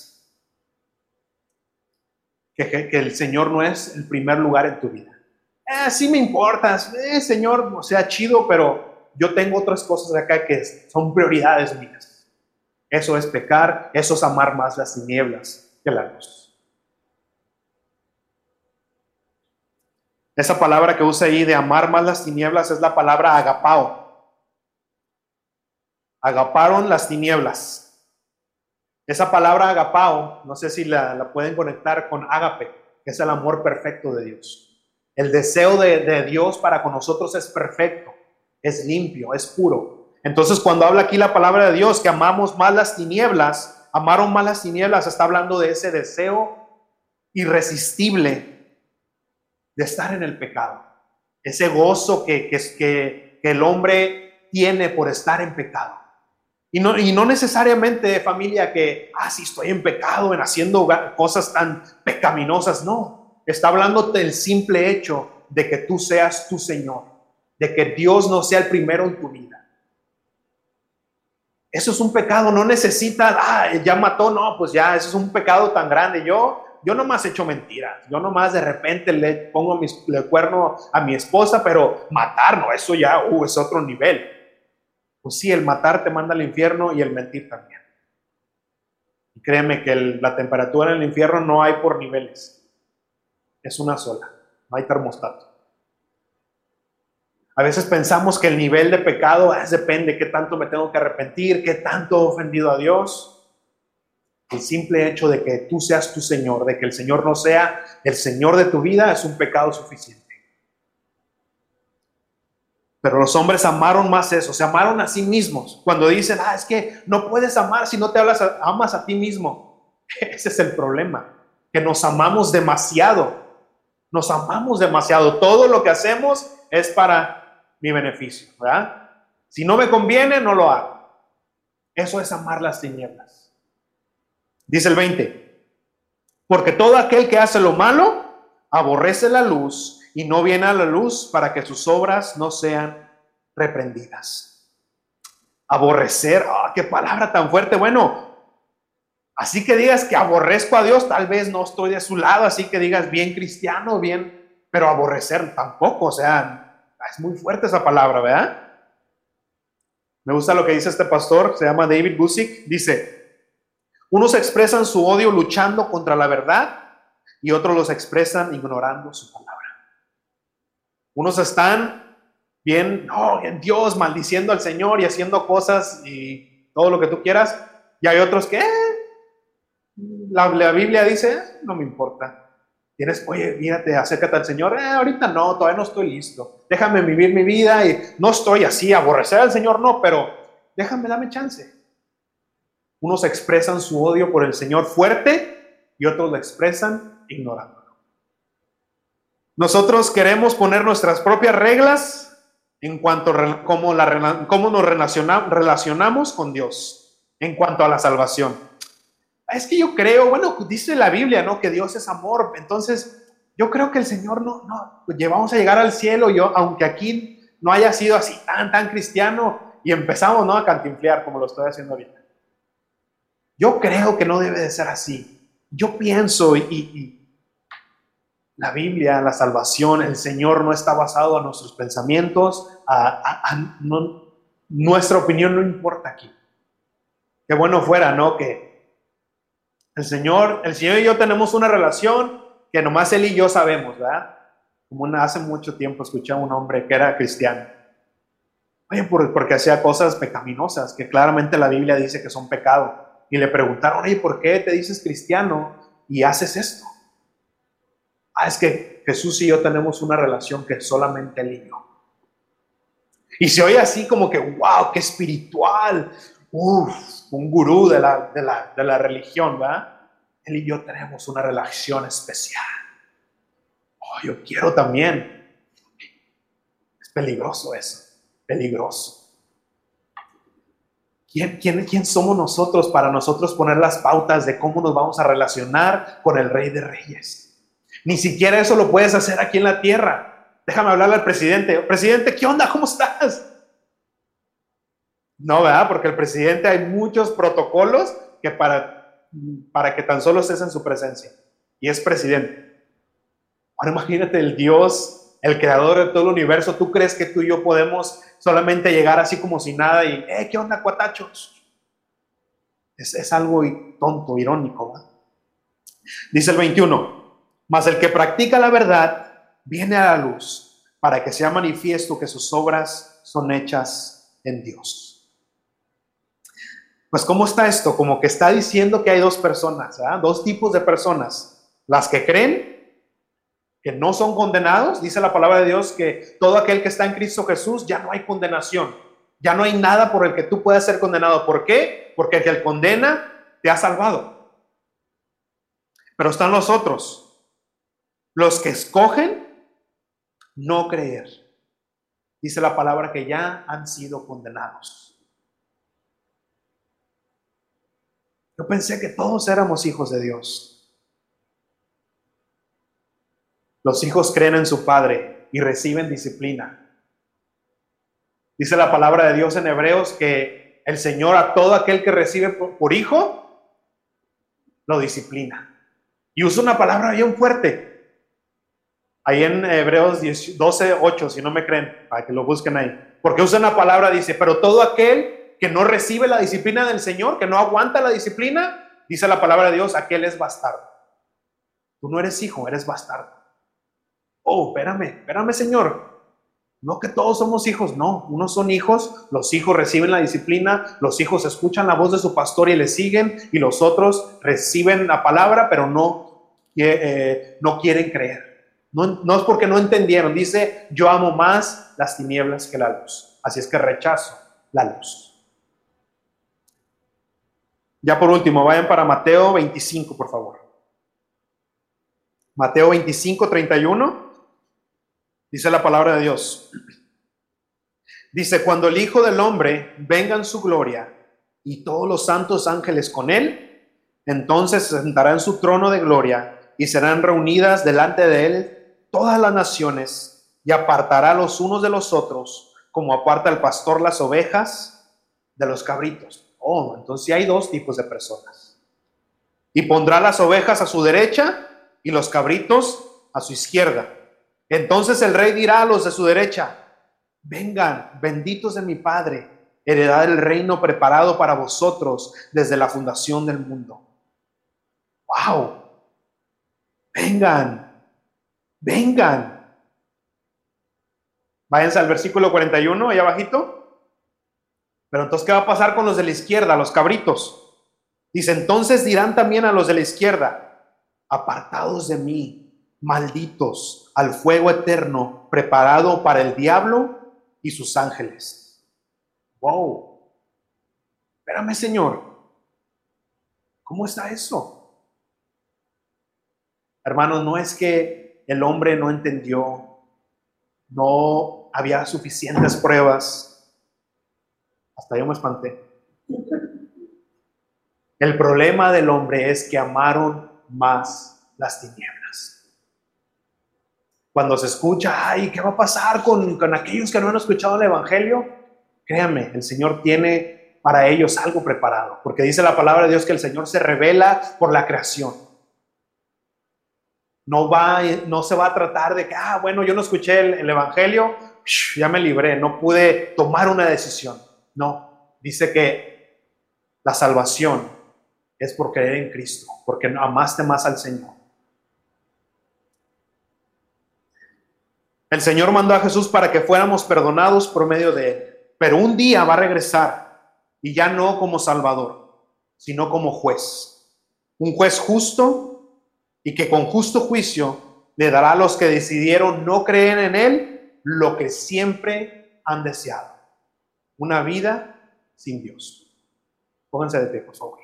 Que el Señor no es el primer lugar en tu vida. Sí me importa, Señor, o sea, chido, pero yo tengo otras cosas acá que son prioridades mías. Eso es pecar, eso es amar más las tinieblas que la luz. Esa palabra que usa ahí de amar más las tinieblas es la palabra agapao. Agaparon las tinieblas. Esa palabra agapao, no sé si la pueden conectar con ágape, que es el amor perfecto de Dios. El deseo de Dios para con nosotros es perfecto, es limpio, es puro. Entonces, cuando habla aquí la palabra de Dios, que amamos más las tinieblas, amaron más las tinieblas, está hablando de ese deseo irresistible de estar en el pecado. Ese gozo que el hombre tiene por estar en pecado. Y no necesariamente, familia, que, si estoy en pecado, en haciendo cosas tan pecaminosas. No, está hablando del simple hecho de que tú seas tu Señor, de que Dios no sea el primero en tu vida. Eso es un pecado, no necesita, ya mató, no, pues ya, eso es un pecado tan grande. Yo nomás he hecho mentiras, yo nomás de repente le pongo el cuerno a mi esposa, pero matar, no, eso ya es otro nivel. Pues sí, el matar te manda al infierno y el mentir también. créeme que la temperatura en el infierno no hay por niveles. Es una sola, no hay termostato. A veces pensamos que el nivel de pecado depende de qué tanto me tengo que arrepentir, qué tanto he ofendido a Dios. El simple hecho de que tú seas tu Señor, de que el Señor no sea el Señor de tu vida, es un pecado suficiente. Pero los hombres amaron más eso, se amaron a sí mismos. Cuando dicen, es que no puedes amar si no te amas a ti mismo. Ese es el problema, que nos amamos demasiado. Nos amamos demasiado. Todo lo que hacemos es para mi beneficio, ¿verdad? Si no me conviene, no lo hago. Eso es amar las tinieblas. Dice el 20, porque todo aquel que hace lo malo, aborrece la luz y no viene a la luz para que sus obras no sean reprendidas. Aborrecer, qué palabra tan fuerte. Bueno, así que digas que aborrezco a Dios, tal vez no estoy de su lado, así que digas bien cristiano, bien, pero aborrecer tampoco, o sea, es muy fuerte esa palabra, ¿verdad? Me gusta lo que dice este pastor, se llama David Gusick, dice, unos expresan su odio luchando contra la verdad y otros los expresan ignorando su palabra. Unos están bien, en Dios, maldiciendo al Señor y haciendo cosas y todo lo que tú quieras. Y hay otros que la Biblia dice, no me importa. Oye, mírate, acércate al Señor. Ahorita no, todavía no estoy listo. Déjame vivir mi vida y no estoy así, aborrecer al Señor no, pero dame chance. Unos expresan su odio por el Señor fuerte y otros lo expresan ignorándolo. Nosotros queremos poner nuestras propias reglas en cuanto a cómo nos relacionamos con Dios, en cuanto a la salvación. Es que yo creo, dice la Biblia, ¿no? Que Dios es amor. Entonces, yo creo que el Señor vamos a llegar al cielo, aunque aquí no haya sido así tan cristiano, y empezamos, ¿no? A cantinflear como lo estoy haciendo ahorita. Yo creo que no debe de ser así. Yo pienso y la Biblia, la salvación, el Señor no está basado en nuestros pensamientos, nuestra opinión no importa aquí. Qué bueno fuera, ¿no? Que el Señor y yo tenemos una relación que nomás Él y yo sabemos, ¿verdad? Hace mucho tiempo escuché a un hombre que era cristiano. Oye, porque hacía cosas pecaminosas que claramente la Biblia dice que son pecado. Y le preguntaron, oye, ¿por qué te dices cristiano y haces esto? Es que Jesús y yo tenemos una relación que solamente Él y yo. Y se oye así como que, wow, qué espiritual. Un gurú de la religión, ¿verdad? Él y yo tenemos una relación especial. Yo quiero también. Es peligroso eso, peligroso. ¿Quién somos nosotros para nosotros poner las pautas de cómo nos vamos a relacionar con el Rey de Reyes? Ni siquiera eso lo puedes hacer aquí en la tierra. Déjame hablarle al presidente. Presidente, ¿qué onda? ¿Cómo estás? No, ¿verdad? Porque el presidente hay muchos protocolos que para que tan solo estés en su presencia. Y es presidente. Ahora imagínate el Dios, el creador de todo el universo. ¿Tú crees que tú y yo podemos solamente llegar así como si nada y, ¿qué onda, cuatachos? Es algo tonto, irónico, ¿verdad? Dice el 21, mas el que practica la verdad viene a la luz para que sea manifiesto que sus obras son hechas en Dios. Pues ¿cómo está esto? Como que está diciendo que hay dos personas, ¿verdad? Dos tipos de personas. Las que creen que no son condenados, dice la palabra de Dios que todo aquel que está en Cristo Jesús ya no hay condenación, ya no hay nada por el que tú puedas ser condenado. ¿Por qué? Porque el que condena te ha salvado. Pero están los otros, los que escogen no creer. Dice la palabra que ya han sido condenados. Yo pensé que todos éramos hijos de Dios. Los hijos creen en su padre y reciben disciplina. Dice la palabra de Dios en Hebreos que el Señor a todo aquel que recibe por hijo, lo disciplina. Y usa una palabra bien fuerte. Ahí en Hebreos 12:8, si no me creen, para que lo busquen ahí. Porque usa una palabra, dice, pero todo aquel que no recibe la disciplina del Señor, que no aguanta la disciplina, dice la palabra de Dios, aquel es bastardo. Tú no eres hijo, eres bastardo. Oh, espérame, Señor. No que todos somos hijos, no. Unos son hijos, los hijos reciben la disciplina, los hijos escuchan la voz de su pastor y le siguen, y los otros reciben la palabra, pero no quieren creer. No es porque no entendieron. Dice, yo amo más las tinieblas que la luz. Así es que rechazo la luz. Ya por último, vayan para Mateo 25, por favor. Mateo 25, 31. Dice la palabra de Dios. Dice, cuando el Hijo del Hombre venga en su gloria y todos los santos ángeles con él, entonces se sentará en su trono de gloria y serán reunidas delante de él todas las naciones, y apartará los unos de los otros, como aparta el pastor las ovejas de los cabritos. Oh, entonces sí hay dos tipos de personas. Y pondrá las ovejas a su derecha y los cabritos a su izquierda. Entonces el rey dirá a los de su derecha, vengan, benditos de mi Padre, heredad el reino preparado para vosotros desde la fundación del mundo. ¡Wow! Vengan. Váyanse al versículo 41, ahí abajito. Pero entonces, ¿qué va a pasar con los de la izquierda, los cabritos? Dice, entonces dirán también a los de la izquierda, apartados de mí, malditos, al fuego eterno preparado para el diablo y sus ángeles. Wow. Espérame, Señor. ¿Cómo está eso? Hermanos, no es que el hombre no entendió, no había suficientes pruebas. Hasta yo me espanté. El problema del hombre es que amaron más las tinieblas. Cuando se escucha, ay, ¿qué va a pasar con aquellos que no han escuchado el evangelio? Créanme, el Señor tiene para ellos algo preparado, porque dice la palabra de Dios que el Señor se revela por la creación. No se va a tratar de que, bueno, yo no escuché el evangelio, ya me libré, no pude tomar una decisión. No, dice que la salvación es por creer en Cristo, porque amaste más al Señor. El Señor mandó a Jesús para que fuéramos perdonados por medio de él, pero un día va a regresar, y ya no como Salvador, sino como juez. Un juez justo, y que con justo juicio le dará a los que decidieron no creer en él lo que siempre han deseado: una vida sin Dios. Pónganse de pie, por favor.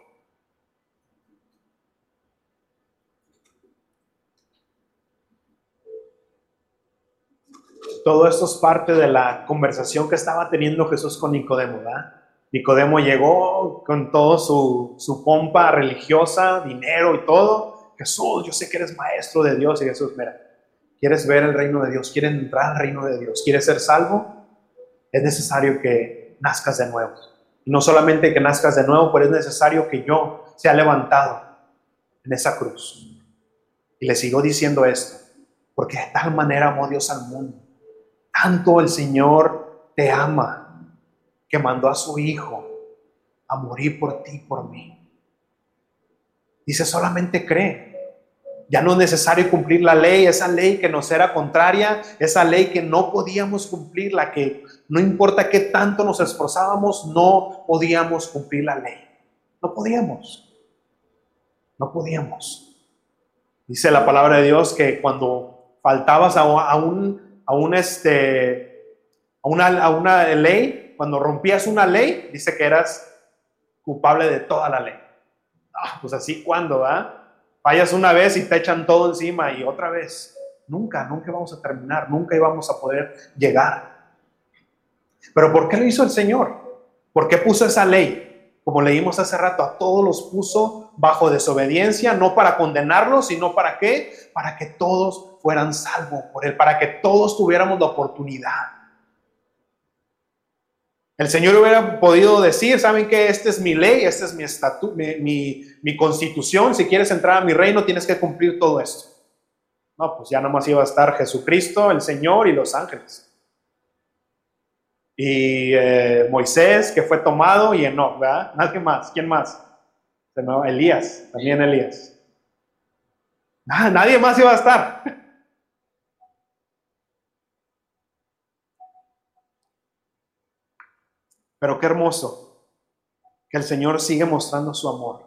Todo esto es parte de la conversación que estaba teniendo Jesús con Nicodemo, ¿verdad? Nicodemo llegó con todo su pompa religiosa, dinero y todo. Jesús, yo sé que eres maestro de Dios. Y Jesús, mira, ¿quieres ver el reino de Dios? ¿Quieres entrar al reino de Dios? ¿Quieres ser salvo? Es necesario que nazcas de nuevo. Y no solamente que nazcas de nuevo, pero es necesario que yo sea levantado en esa cruz. Y le sigo diciendo esto, porque de tal manera amó Dios al mundo. Tanto el Señor te ama, que mandó a su Hijo a morir por ti y por mí. Dice, solamente cree. Ya no es necesario cumplir la ley, esa ley que nos era contraria, esa ley que no podíamos cumplir, la que no importa qué tanto nos esforzábamos, no podíamos cumplir la ley. No podíamos. Dice la palabra de Dios que cuando faltabas a una ley, cuando rompías una ley, dice que eras culpable de toda la ley. Pues así, ¿cuándo, va? Fallas una vez y te echan todo encima y otra vez. Nunca vamos a terminar, nunca íbamos a poder llegar. Pero ¿por qué lo hizo el Señor? ¿Por qué puso esa ley? Como leímos hace rato, a todos los puso bajo desobediencia, no para condenarlos, sino ¿para qué? Para que todos fueran salvos por él, para que todos tuviéramos la oportunidad. El Señor hubiera podido decir, ¿saben qué? Esta es mi ley, este es mi estatuto, mi constitución. Si quieres entrar a mi reino, tienes que cumplir todo esto. No, pues ya nomás iba a estar Jesucristo, el Señor y los ángeles. Y Moisés, que fue tomado, y Enoc, ¿verdad? Nadie más. ¿Quién más? Elías, también Elías. Nadie más iba a estar. Pero qué hermoso que el Señor sigue mostrando su amor.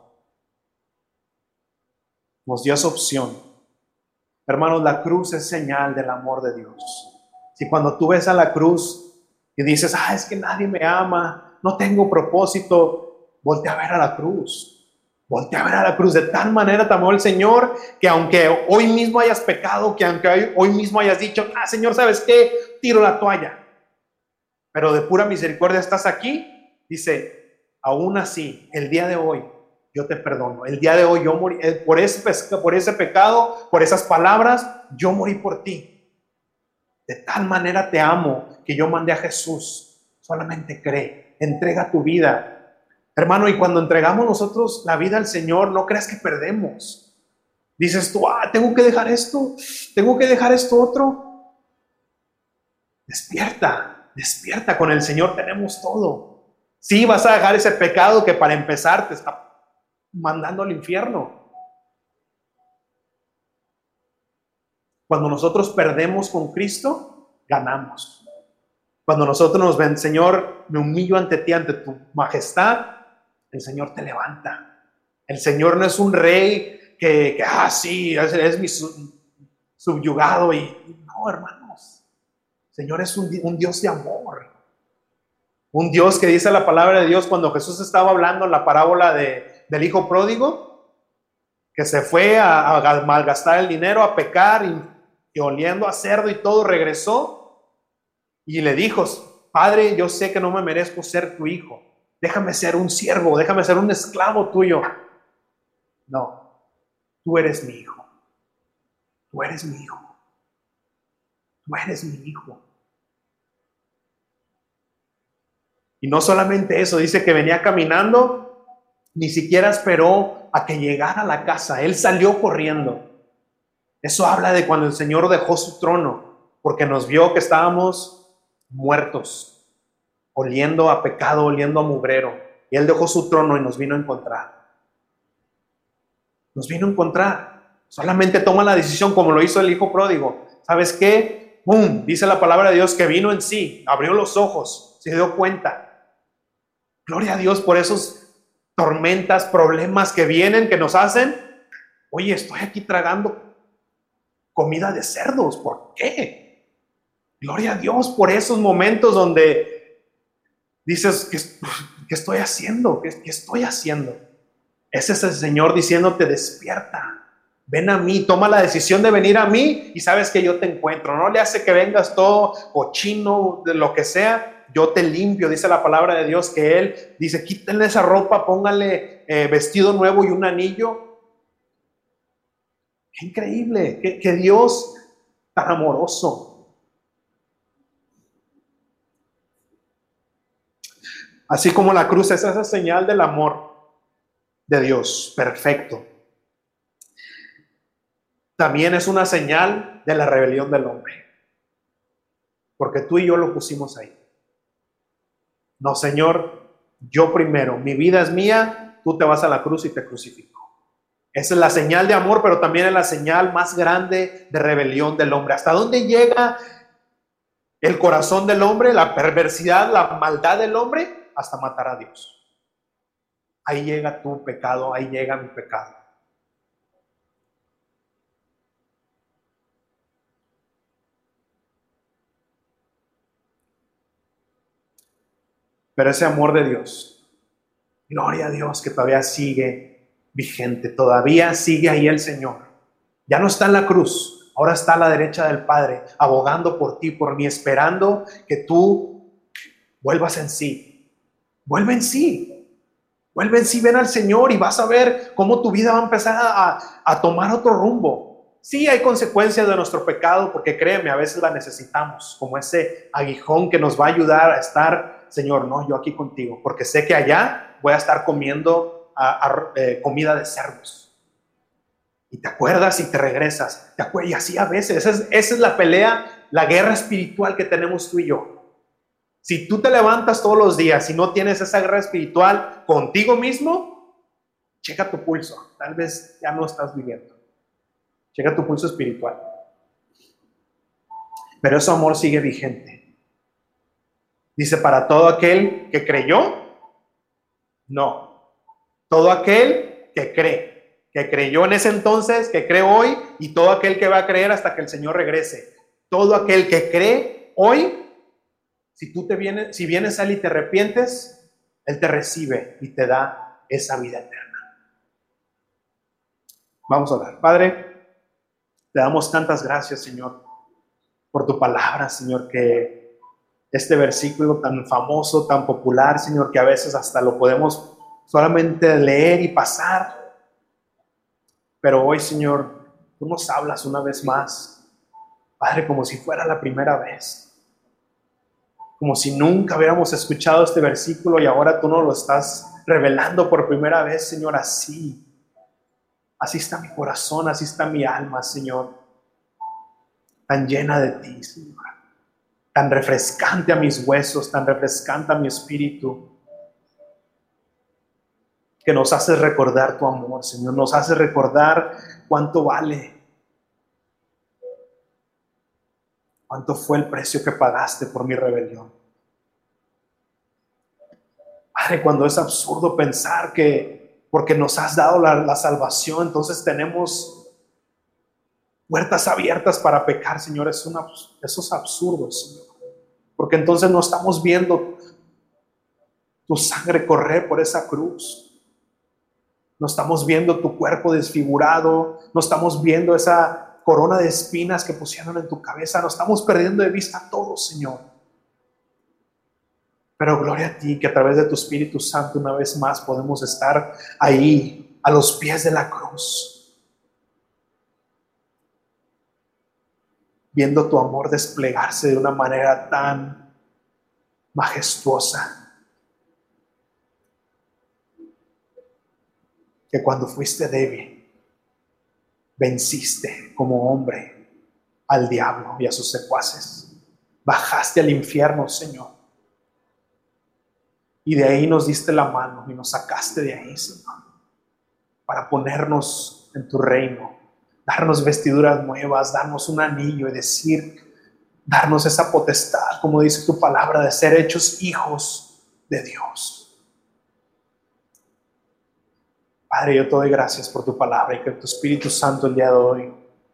Nos dio esa opción. Hermanos, la cruz es señal del amor de Dios. Si cuando tú ves a la cruz y dices, es que nadie me ama, no tengo propósito, voltea a ver a la cruz. Voltea a ver a la cruz. De tal manera te amó el Señor que aunque hoy mismo hayas pecado, que aunque hoy mismo hayas dicho, Señor, ¿sabes qué? Tiro la toalla. Pero de pura misericordia estás aquí. Dice, aún así, el día de hoy, yo te perdono. El día de hoy yo morí por ese pecado, por esas palabras, yo morí por ti. De tal manera te amo que yo mandé a Jesús. Solamente cree, entrega tu vida. Hermano, y cuando entregamos nosotros la vida al Señor, no creas que perdemos. Dices tú, tengo que dejar esto otro. Despierta, con el Señor tenemos todo. Sí, vas a dejar ese pecado que para empezar te está mandando al infierno. Cuando nosotros perdemos con Cristo, ganamos. Cuando nosotros nos ven, Señor, me humillo ante ti, ante tu majestad, el Señor te levanta. El Señor no es un rey que sí, es mi subyugado. No, hermanos. El Señor es un Dios de amor. Un Dios que dice la palabra de Dios cuando Jesús estaba hablando en la parábola del hijo pródigo, que se fue a malgastar el dinero, a pecar y oliendo a cerdo y todo, regresó y le dijo, Padre, yo sé que no me merezco ser tu hijo. Déjame ser un siervo, déjame ser un esclavo tuyo. No, tú eres mi hijo. Tú eres mi hijo. Tú eres mi hijo. Y no solamente eso, dice que venía caminando, ni siquiera esperó a que llegara a la casa. Él salió corriendo. Eso habla de cuando el Señor dejó su trono, porque nos vio que estábamos muertos, oliendo a pecado, oliendo a mugrero. Y Él dejó su trono y nos vino a encontrar. Nos vino a encontrar. Solamente toma la decisión como lo hizo el hijo pródigo. ¿Sabes qué? ¡Bum! Dice la palabra de Dios que vino en sí, abrió los ojos, se dio cuenta. Gloria a Dios por esos tormentas, problemas que vienen, que nos hacen. Oye, estoy aquí tragando comida de cerdos. ¿Por qué? Gloria a Dios por esos momentos donde dices, ¿qué estoy haciendo? ¿Qué estoy haciendo? Ese es el Señor diciéndote, despierta, ven a mí, toma la decisión de venir a mí y sabes que yo te encuentro. No le hace que vengas todo cochino, de lo que sea, yo te limpio. Dice la palabra de Dios que Él dice, quítenle esa ropa, pónganle vestido nuevo y un anillo. Qué increíble, que Dios tan amoroso. Así como la cruz es esa señal del amor de Dios, perfecto. También es una señal de la rebelión del hombre. Porque tú y yo lo pusimos ahí. No, Señor, yo primero, mi vida es mía, tú te vas a la cruz y te crucifico. Esa es la señal de amor, pero también es la señal más grande de rebelión del hombre. ¿Hasta dónde llega el corazón del hombre, la perversidad, la maldad del hombre? Hasta matar a Dios. Ahí llega tu pecado, ahí llega mi pecado. Pero ese amor de Dios, gloria a Dios que todavía sigue vigente, todavía sigue ahí el Señor. Ya no está en la cruz, ahora está a la derecha del Padre, abogando por ti, por mí, esperando que tú vuelvas en sí. Vuelve en sí, ven al Señor y vas a ver cómo tu vida va a empezar a tomar otro rumbo. Sí, hay consecuencias de nuestro pecado, porque créeme, a veces la necesitamos, como ese aguijón que nos va a ayudar a estar, Señor, no, yo aquí contigo, porque sé que allá voy a estar comiendo comida de cerdos. Y te acuerdas y te regresas, y así a veces, esa es la pelea, la guerra espiritual que tenemos tú y yo. Si tú te levantas todos los días y no tienes esa guerra espiritual contigo mismo, Checa tu pulso. Tal vez ya no estás viviendo. Checa tu pulso espiritual. Pero ese amor sigue vigente. Dice, para todo aquel que creyó, no. Todo aquel que cree, que creyó en ese entonces, que cree hoy, y todo aquel que va a creer hasta que el Señor regrese. Todo aquel que cree hoy, si vienes a Él y te arrepientes, Él te recibe y te da esa vida eterna. Vamos a orar. Padre, te damos tantas gracias, Señor, por tu palabra, Señor, que este versículo tan famoso, tan popular, Señor, que a veces hasta lo podemos solamente leer y pasar. Pero hoy, Señor, tú nos hablas una vez más, Padre, como si fuera la primera vez. Como si nunca hubiéramos escuchado este versículo y ahora tú nos lo estás revelando por primera vez, Señor, así. Así está mi corazón, así está mi alma, Señor. Tan llena de ti, Señor. Tan refrescante a mis huesos, tan refrescante a mi espíritu. Que nos hace recordar tu amor, Señor. Nos hace recordar cuánto vale. Cuánto fue el precio que pagaste por mi rebelión. Padre, cuando es absurdo pensar que porque nos has dado la salvación, entonces tenemos puertas abiertas para pecar, Señor. Eso es absurdo, Señor. Porque entonces no estamos viendo tu sangre correr por esa cruz. No estamos viendo tu cuerpo desfigurado. No estamos viendo esa corona de espinas que pusieron en tu cabeza. No estamos perdiendo de vista todo, Señor. Pero gloria a ti que a través de tu Espíritu Santo una vez más podemos estar ahí a los pies de la cruz. Viendo tu amor desplegarse de una manera tan majestuosa. Que cuando fuiste débil, venciste como hombre al diablo y a sus secuaces. Bajaste al infierno, Señor. Y de ahí nos diste la mano y nos sacaste de ahí, Señor. Para ponernos en tu reino. Darnos vestiduras nuevas, darnos un anillo y darnos esa potestad, como dice tu palabra, de ser hechos hijos de Dios. Padre, yo te doy gracias por tu palabra y que tu Espíritu Santo el día de hoy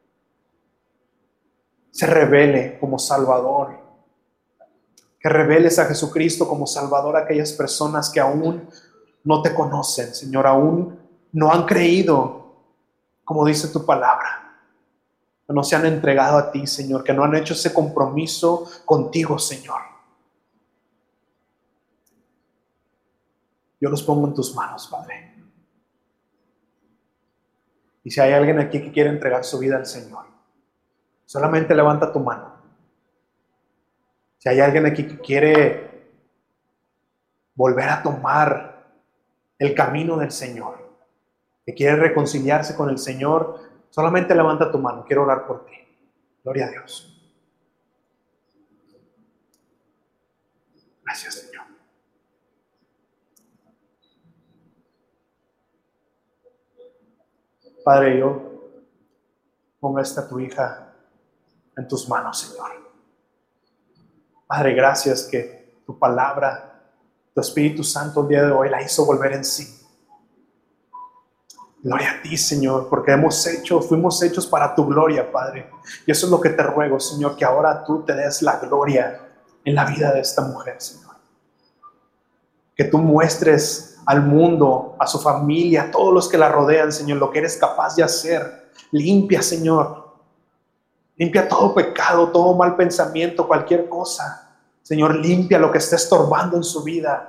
se revele como Salvador. Que reveles a Jesucristo como Salvador a aquellas personas que aún no te conocen, Señor, aún no han creído, como dice tu palabra, que no se han entregado a ti, Señor, que no han hecho ese compromiso contigo, Señor. Yo los pongo en tus manos, Padre. Y si hay alguien aquí que quiere entregar su vida al Señor, solamente levanta tu mano. Si hay alguien aquí que quiere volver a tomar el camino del Señor, que quiere reconciliarse con el Señor, solamente levanta tu mano. Quiero orar por ti. Gloria a Dios. Gracias, Señor. Padre, yo pongo a tu hija en tus manos, Señor. Padre, gracias que tu palabra, tu Espíritu Santo el día de hoy la hizo volver en sí. Gloria a ti, Señor, porque fuimos hechos para tu gloria, Padre. Y eso es lo que te ruego, Señor, que ahora tú te des la gloria en la vida de esta mujer, Señor. Que tú muestres al mundo, a su familia, a todos los que la rodean, Señor, lo que eres capaz de hacer. Limpia, Señor. Limpia todo pecado, todo mal pensamiento, cualquier cosa. Señor, limpia lo que esté estorbando en su vida.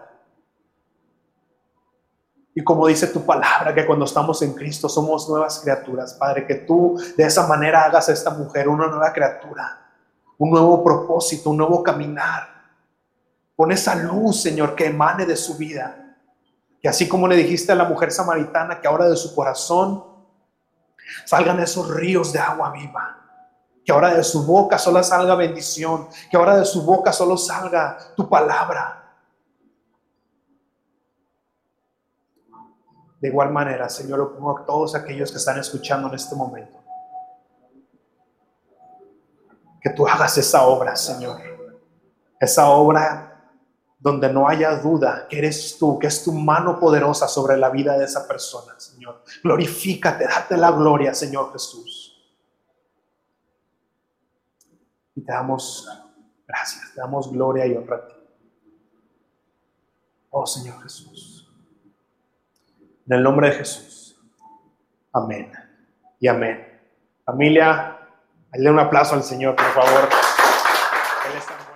Y como dice tu palabra, que cuando estamos en Cristo somos nuevas criaturas, Padre, que tú de esa manera hagas a esta mujer una nueva criatura, un nuevo propósito, un nuevo caminar. Pon esa luz, Señor, que emane de su vida. Que así como le dijiste a la mujer samaritana, que ahora de su corazón salgan esos ríos de agua viva. Que ahora de su boca solo salga bendición. Que ahora de su boca solo salga tu palabra. De igual manera, Señor, lo pongo a todos aquellos que están escuchando en este momento. Que tú hagas esa obra, Señor. Esa obra donde no haya duda que eres tú, que es tu mano poderosa sobre la vida de esa persona, Señor. Glorifícate, date la gloria, Señor Jesús. Y te damos gracias, te damos gloria y honra a ti. Oh, Señor Jesús. En el nombre de Jesús. Amén y amén. Familia, denle un aplauso al Señor, por favor. Él está